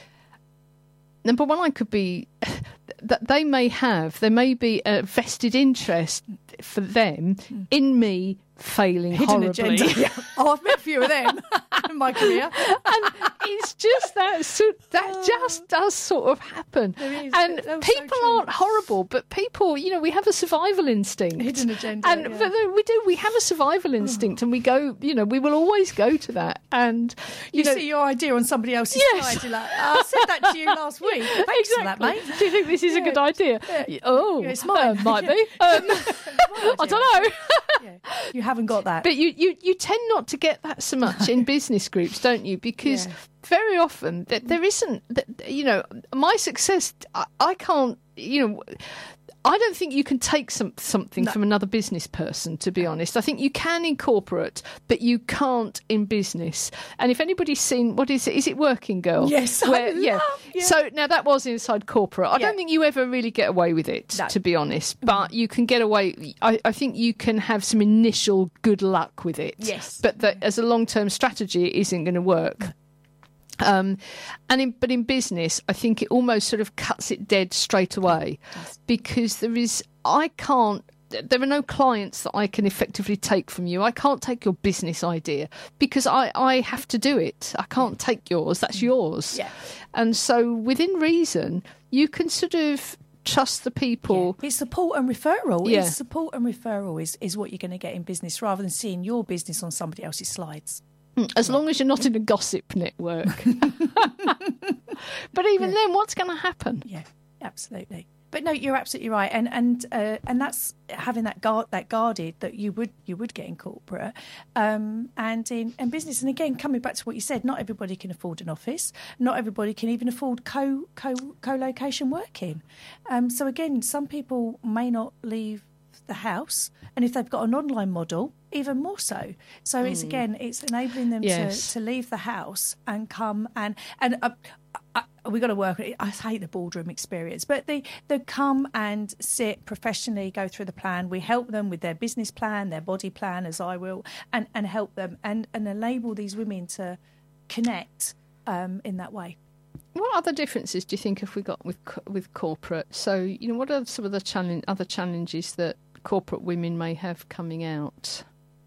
number one, I could be that they may have, there may be a vested interest for them mm. in me failing Hidden horribly. Agenda. Yeah. Oh, I've met a few of them in my career. And it's just that, so that oh. just does sort of happen. And people so aren't horrible, but people, you know, we have a survival instinct. Hidden agenda. And yeah. but we do, we have a survival instinct, oh. and we go, you know, we will always go to that. And you, you know, see your idea on somebody else's yes. slide, you're like, oh, I said that to you last week. Thanks exactly. for that, mate. Do you think this is yeah. a good idea? Yeah. Oh, yeah, it's mine. Uh, might be. Um, I don't know. Yeah. You haven't got that. But you, you, you tend not to get that so much in business groups, don't you? Because yeah. very often that there isn't, that, you know, my success, I, I can't, you know, I don't think you can take some, something No. from another business person, to be honest. I think you can in corporate, but you can't in business. And if anybody's seen, what is it? Is it Working Girl? Yes, I Where, yeah. love- yeah. So now that was inside corporate. I Yeah. don't think you ever really get away with it, No. to be honest. But you can get away. I, I think you can have some initial good luck with it. Yes. But that as a long-term strategy, it isn't going to work. Um, and in, but in business, I think it almost sort of cuts it dead straight away, because there is, I can't, there are no clients that I can effectively take from you. I can't take your business idea because I, I have to do it. I can't take yours. That's yours. Yeah. And so within reason, you can sort of trust the people. It's support and referral. Yeah. It's support and referral is, is what you're going to get in business, rather than seeing your business on somebody else's slides. As long as you're not in a gossip network. But even Yeah. then, what's going to happen? Yeah, absolutely. But no, you're absolutely right, and and uh, and that's having that guard that guarded that you would you would get in corporate, um, and in and business. And again, coming back to what you said, not everybody can afford an office. Not everybody can even afford co co co location working. Um, so again, some people may not leave the house, and if they've got an online model, even more so. So it's again, it's enabling them Yes. to to leave the house and come and and. Uh, I, we got to work. I hate the boardroom experience, but they they come and sit professionally, go through the plan. We help them with their business plan, their body plan, as I will, and, and help them and, and enable these women to connect um, in that way. What other differences do you think have we got with co- with corporate? So, you know, what are some of the challenge, other challenges that corporate women may have coming out?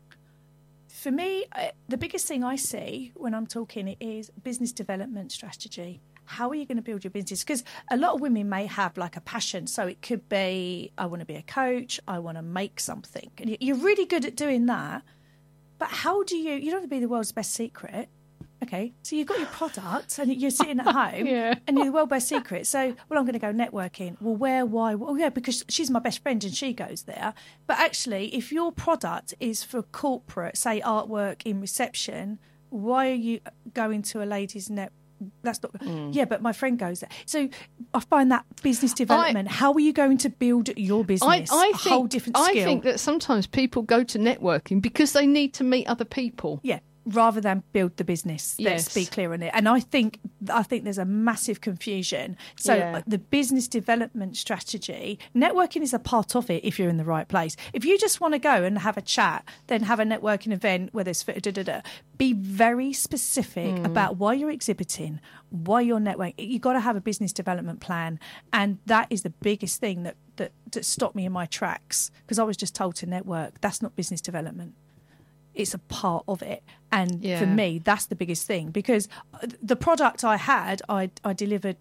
For me, uh, the biggest thing I see when I'm talking is business development strategy. How are you going to build your business? Because a lot of women may have like a passion. So it could be, I want to be a coach, I want to make something. And you- you're really good at doing that. But how do you, you don't have to be the world's best secret. Okay, so you've got your product and you're sitting at home Yeah. and you're the world's best secret. So, well, I'm going to go networking. Well, where, why? Well, yeah, because she's my best friend and she goes there. But actually, if your product is for corporate, say artwork in reception, why are you going to a ladies' net? That's not, yeah, but my friend goes there. So I find that business development, how are you going to build your I, business? I a think, whole different I skill. think that sometimes people go to networking because they need to meet other people. Yeah, rather than build the business. Let's Yes. be clear on it. And I think I think there's a massive confusion. So Yeah. the business development strategy, networking is a part of it if you're in the right place. If you just want to go and have a chat, then have a networking event where there's da, da, da. Be very specific about why you're exhibiting, why you're networking. You've got to have a business development plan. And that is the biggest thing that, that, that stopped me in my tracks, because I was just told to network. That's not business development. It's a part of it. And Yeah. for me, that's the biggest thing, because the product I had, I, I delivered,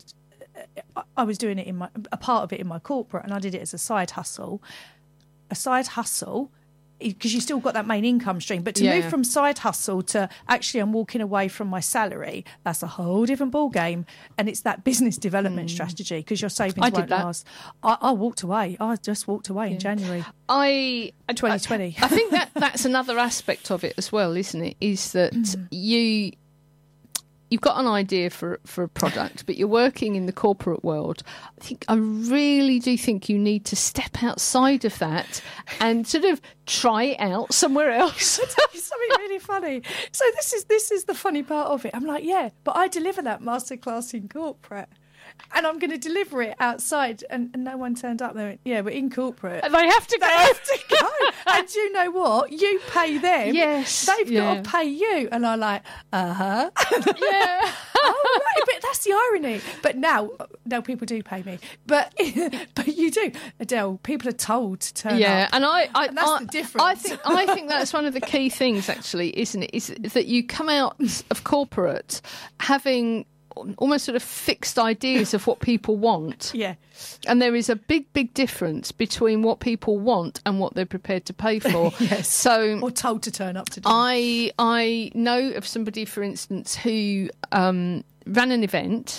I was doing it in my, a part of it in my corporate, and I did it as a side hustle. A side hustle, because you still got that main income stream. But to Yeah. move from side hustle to actually I'm walking away from my salary, that's a whole different ball game. And it's that business development strategy, because your savings I did won't that. last. I, I walked away. I just walked away in January I twenty twenty. I think that that's another aspect of it as well, isn't it? Is that Mm. you you've got an idea for for a product, but you're working in the corporate world. I think I really do think you need to step outside of that and sort of try it out somewhere else. I'll tell you something really funny. So this is this is the funny part of it. I'm like, yeah, but I deliver that masterclass in corporate, and I'm going to deliver it outside, and, and no one turned up. They went, yeah, we're in corporate. And they have to go. They have to go. And you know what? You pay them. Yes, They've yeah. got to pay you. And I'm like, uh-huh. Yeah. Oh, right. But that's the irony. But now, now people do pay me. But but you do. Adele, people are told to turn Yeah, up. and I, I, And that's I, the difference. I think I think that's one of the key things, actually, isn't it? Is that you come out of corporate having almost sort of fixed ideas of what people want, Yeah. and there is a big, big difference between what people want and what they're prepared to pay for. Yes. So Or told to turn up to do. I I know of somebody, for instance, who um, ran an event,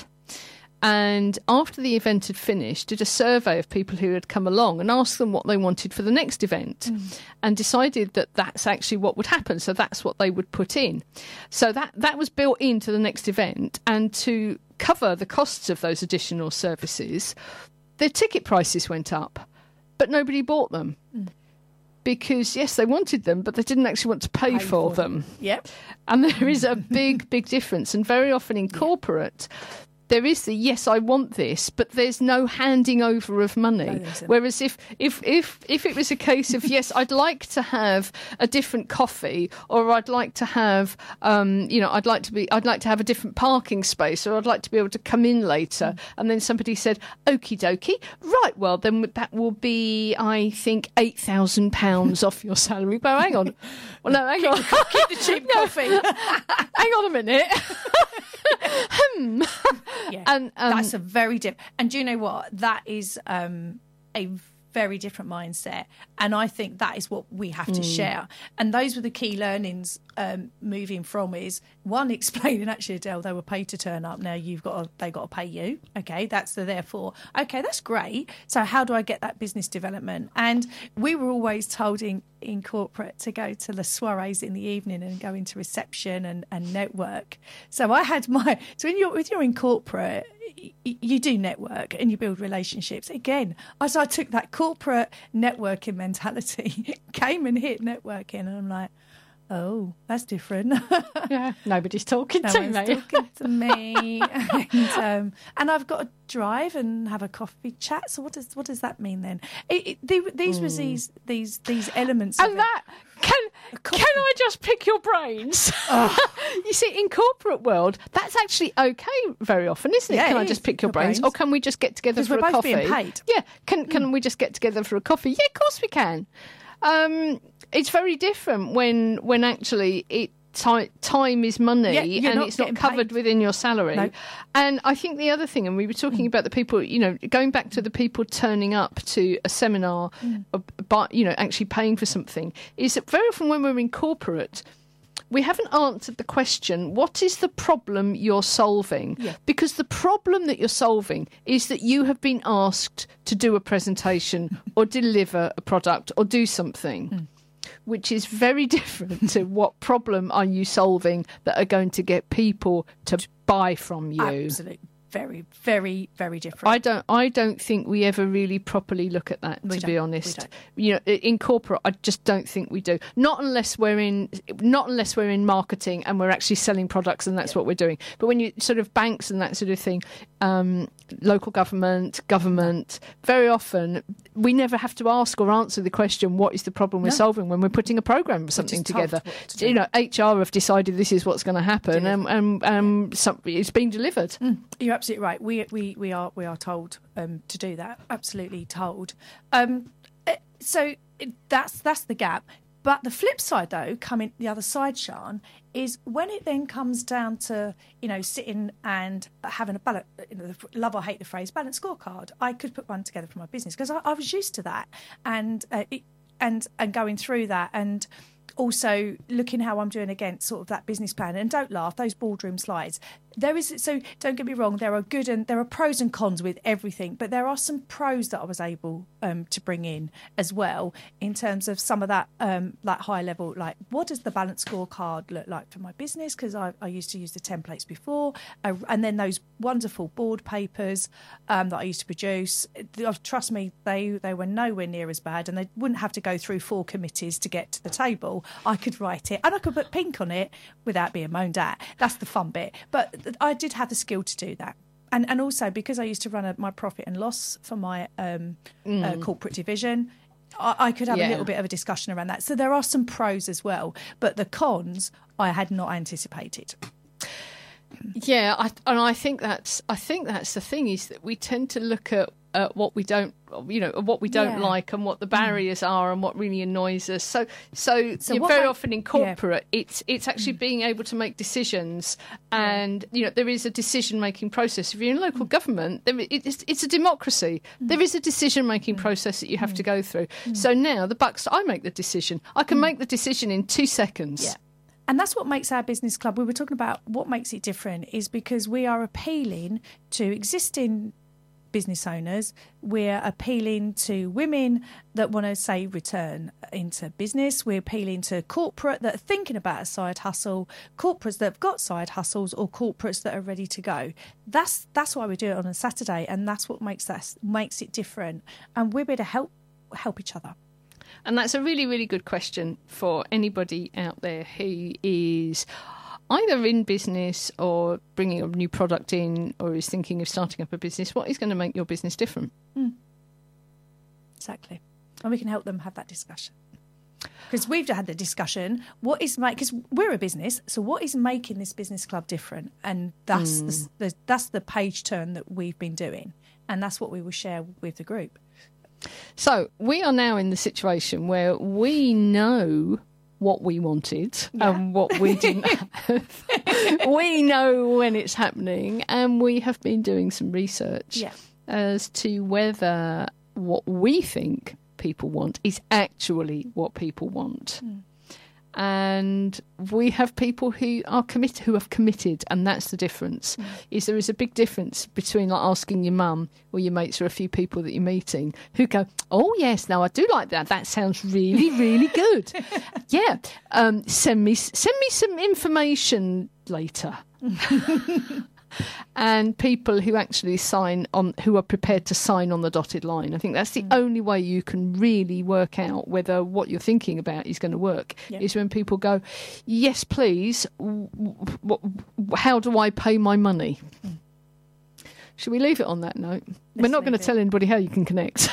and after the event had finished, did a survey of people who had come along and asked them what they wanted for the next event, and decided that that's actually what would happen. So that's what they would put in. So that that was built into the next event, and to cover the costs of those additional services, their ticket prices went up. but nobody bought them. Mm. Because, yes, they wanted them, but they didn't actually want to pay, pay for, for them. them. Yep. And there is a big, big difference. And very often in corporate, there is the, yes, I want this, but there's no handing over of money. No, Whereas if, if, if, if it was a case of, yes, I'd like to have a different coffee, or I'd like to have, um, you know, I'd like to be, I'd like to have a different parking space, or I'd like to be able to come in later. Mm. And then somebody said, okie dokie, right, well, then that will be, I think, eight thousand pounds off your salary. But hang on. Well, no, hang on. Keep the cheap coffee. Hang on a minute. hmm. Yeah, and um, that's a very different. And do you know what? That is um, a very different mindset, and I think that is what we have to mm. share. And those were the key learnings um, moving from is one explaining actually, Adele, they were paid to turn up. Now you've got to, they got to pay you. Okay, that's the therefore. Okay, that's great. So how do I get that business development? And we were always told in in corporate to go to the soirees in the evening and go into reception and, and network. So I had my so when you're when you're in corporate, you do network and you build relationships. Again, as I took that corporate networking mentality, came and hit networking, and I'm like, oh, that's different. Yeah, nobody's talking no to one's me. talking to me, and, um, and I've got to drive and have a coffee chat. So what does what does that mean then? It, it, the, these mm. were these these these elements, and of that it. can can I just pick your brains? You see, in corporate world, that's actually okay very often, isn't it? Yeah, can it I just is, pick your brains? brains, or can we just get together for we're a both coffee? Being paid. Yeah, can can mm. we just get together for a coffee? Yeah, of course we can. Um, it's very different when when actually it. Time, time is money, yeah, and not it's not covered paid. within your salary. No. And I think the other thing, and we were talking mm. about the people, you know, going back to the people turning up to a seminar, mm. or, but you know, actually paying for something, is that very often when we're in corporate, we haven't answered the question, what is the problem you're solving? Yeah. Because the problem that you're solving is that you have been asked to do a presentation or deliver a product or do something. Mm. Which is very different to what problem are you solving that are going to get people to buy from you. Absolutely. Very, very, very different. I don't I don't think we ever really properly look at that, we to don't. be honest. We don't. You know, in corporate, I just don't think we do. Not unless we're in not unless we're in marketing and we're actually selling products and that's yeah. what we're doing. But when you sort of banks and that sort of thing, um, local government, government, very often we never have to ask or answer the question, what is the problem we're no. solving when we're putting a programme or something together. To you know, H R have decided this is what's going to happen Deliver. and, and, and yeah. some, it's being delivered. Mm. You're absolutely right. We we we are we are told um, to do that. Absolutely told. Um, so that's that's the gap. But the flip side, though, coming the other side, Sian, is when it then comes down to, you know, sitting and having a ballot, you know, love or hate the phrase balanced scorecard. I could put one together for my business because I, I was used to that, and uh, it, and and going through that, and also looking how I'm doing against sort of that business plan. And don't laugh, those boardroom slides. There is so don't get me wrong. There are good and there are pros and cons with everything, but there are some pros that I was able um, to bring in as well in terms of some of that um, like high level. Like, what does the balanced scorecard look like for my business? Because I, I used to use the templates before, uh, and then those wonderful board papers um, that I used to produce. Trust me, they they were nowhere near as bad, and they wouldn't have to go through four committees to get to the table. I could write it, and I could put pink on it without being moaned at. That's the fun bit, but I did have the skill to do that. And and also because I used to run a, my profit and loss for my um, mm. uh, corporate division, I, I could have yeah. a little bit of a discussion around that. So there are some pros as well, but the cons I had not anticipated. Yeah, I, and I think that's I think that's the thing is that we tend to look at uh, what we don't, you know, what we don't yeah. like and what the barriers mm. are and what really annoys us. So, so, so you know, very I, often in corporate, yeah. it's it's actually mm. being able to make decisions, and yeah. you know, there is a decision-making process. If you're in local mm. government, there, it's it's a democracy. Mm. There is a decision-making mm. process that you have mm. to go through. Mm. So now the buck's I make the decision. I can mm. make the decision in two seconds. Yeah. And that's what makes our business club, we were talking about what makes it different, is because we are appealing to existing business owners. We're appealing to women that want to, say, return into business. We're appealing to corporate that are thinking about a side hustle, corporates that have got side hustles, or corporates that are ready to go. That's that's why we do it on a Saturday, and that's what makes that makes it different. And we're here to help help each other. And that's a really, really good question for anybody out there who is either in business or bringing a new product in or is thinking of starting up a business. What is going to make your business different? Mm. Exactly. And we can help them have that discussion. Because we've had the discussion, what is make? Because we're a business, so what is making this business club different? And that's mm. the, the that's the page turn that we've been doing, and that's what we will share with the group. So we are now in the situation where we know what we wanted yeah. and what we didn't have. We know when it's happening, and we have been doing some research yeah. as to whether what we think people want is actually what people want. Mm. And we have people who are committed, who have committed, and that's the difference. Mm. Is there is a big difference between like asking your mum or your mates or a few people that you're meeting who go, "Oh yes, no, I do like that. That sounds really, really good. Yeah, um, send me send me some information later." And people who actually sign on, who are prepared to sign on the dotted line. I think that's the mm. only way you can really work out whether what you're thinking about is going to work, yeah. is when people go, "Yes, please, w- w- how do I pay my money?" Mm. Should we leave it on that note? Let's We're not going to tell anybody how you can connect.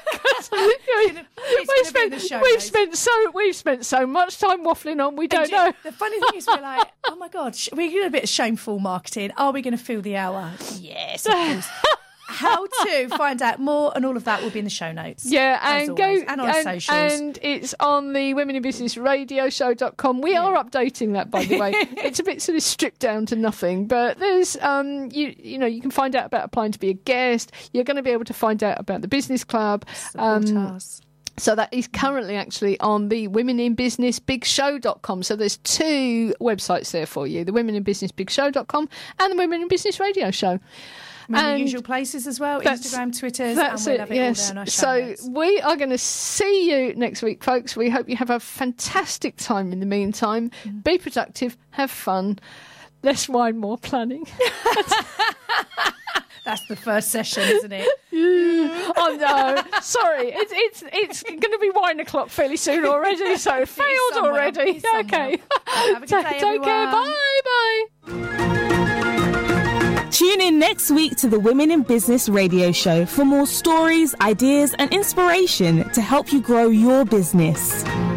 We've spent, we've spent so we've spent so much time waffling on. We don't and know. The funny thing is, we're like, oh my god, we're doing a bit of shameful marketing. Are we going to fill the hour? Yes, of course. How to find out more and all of that will be in the show notes. Yeah, and go and on and, socials. And it's on the Women in Business Radio Show dot com. We yeah. are updating that, by the way. It's a bit sort of stripped down to nothing, but there's um you you know you can find out about applying to be a guest. You're going to be able to find out about the business club. Support um, us. So that is currently actually on the Women in Business Big Show dot com. So there's two websites there for you, the Women in Business Big Show dot com and the Women in Business Radio Show. And the usual places as well, Instagram, Twitter, and we'll it, have it yes. all there on our show So notes. We are going to see you next week, folks. We hope you have a fantastic time in the meantime. Mm. Be productive, have fun, less wine, more planning. That's the first session, isn't it? Oh no, sorry. It's it's it's going to be wine o'clock fairly soon already. So failed already. Okay. Have a good day, Take care. Bye bye. Tune in next week to the Women in Business Radio Show for more stories, ideas, and inspiration to help you grow your business.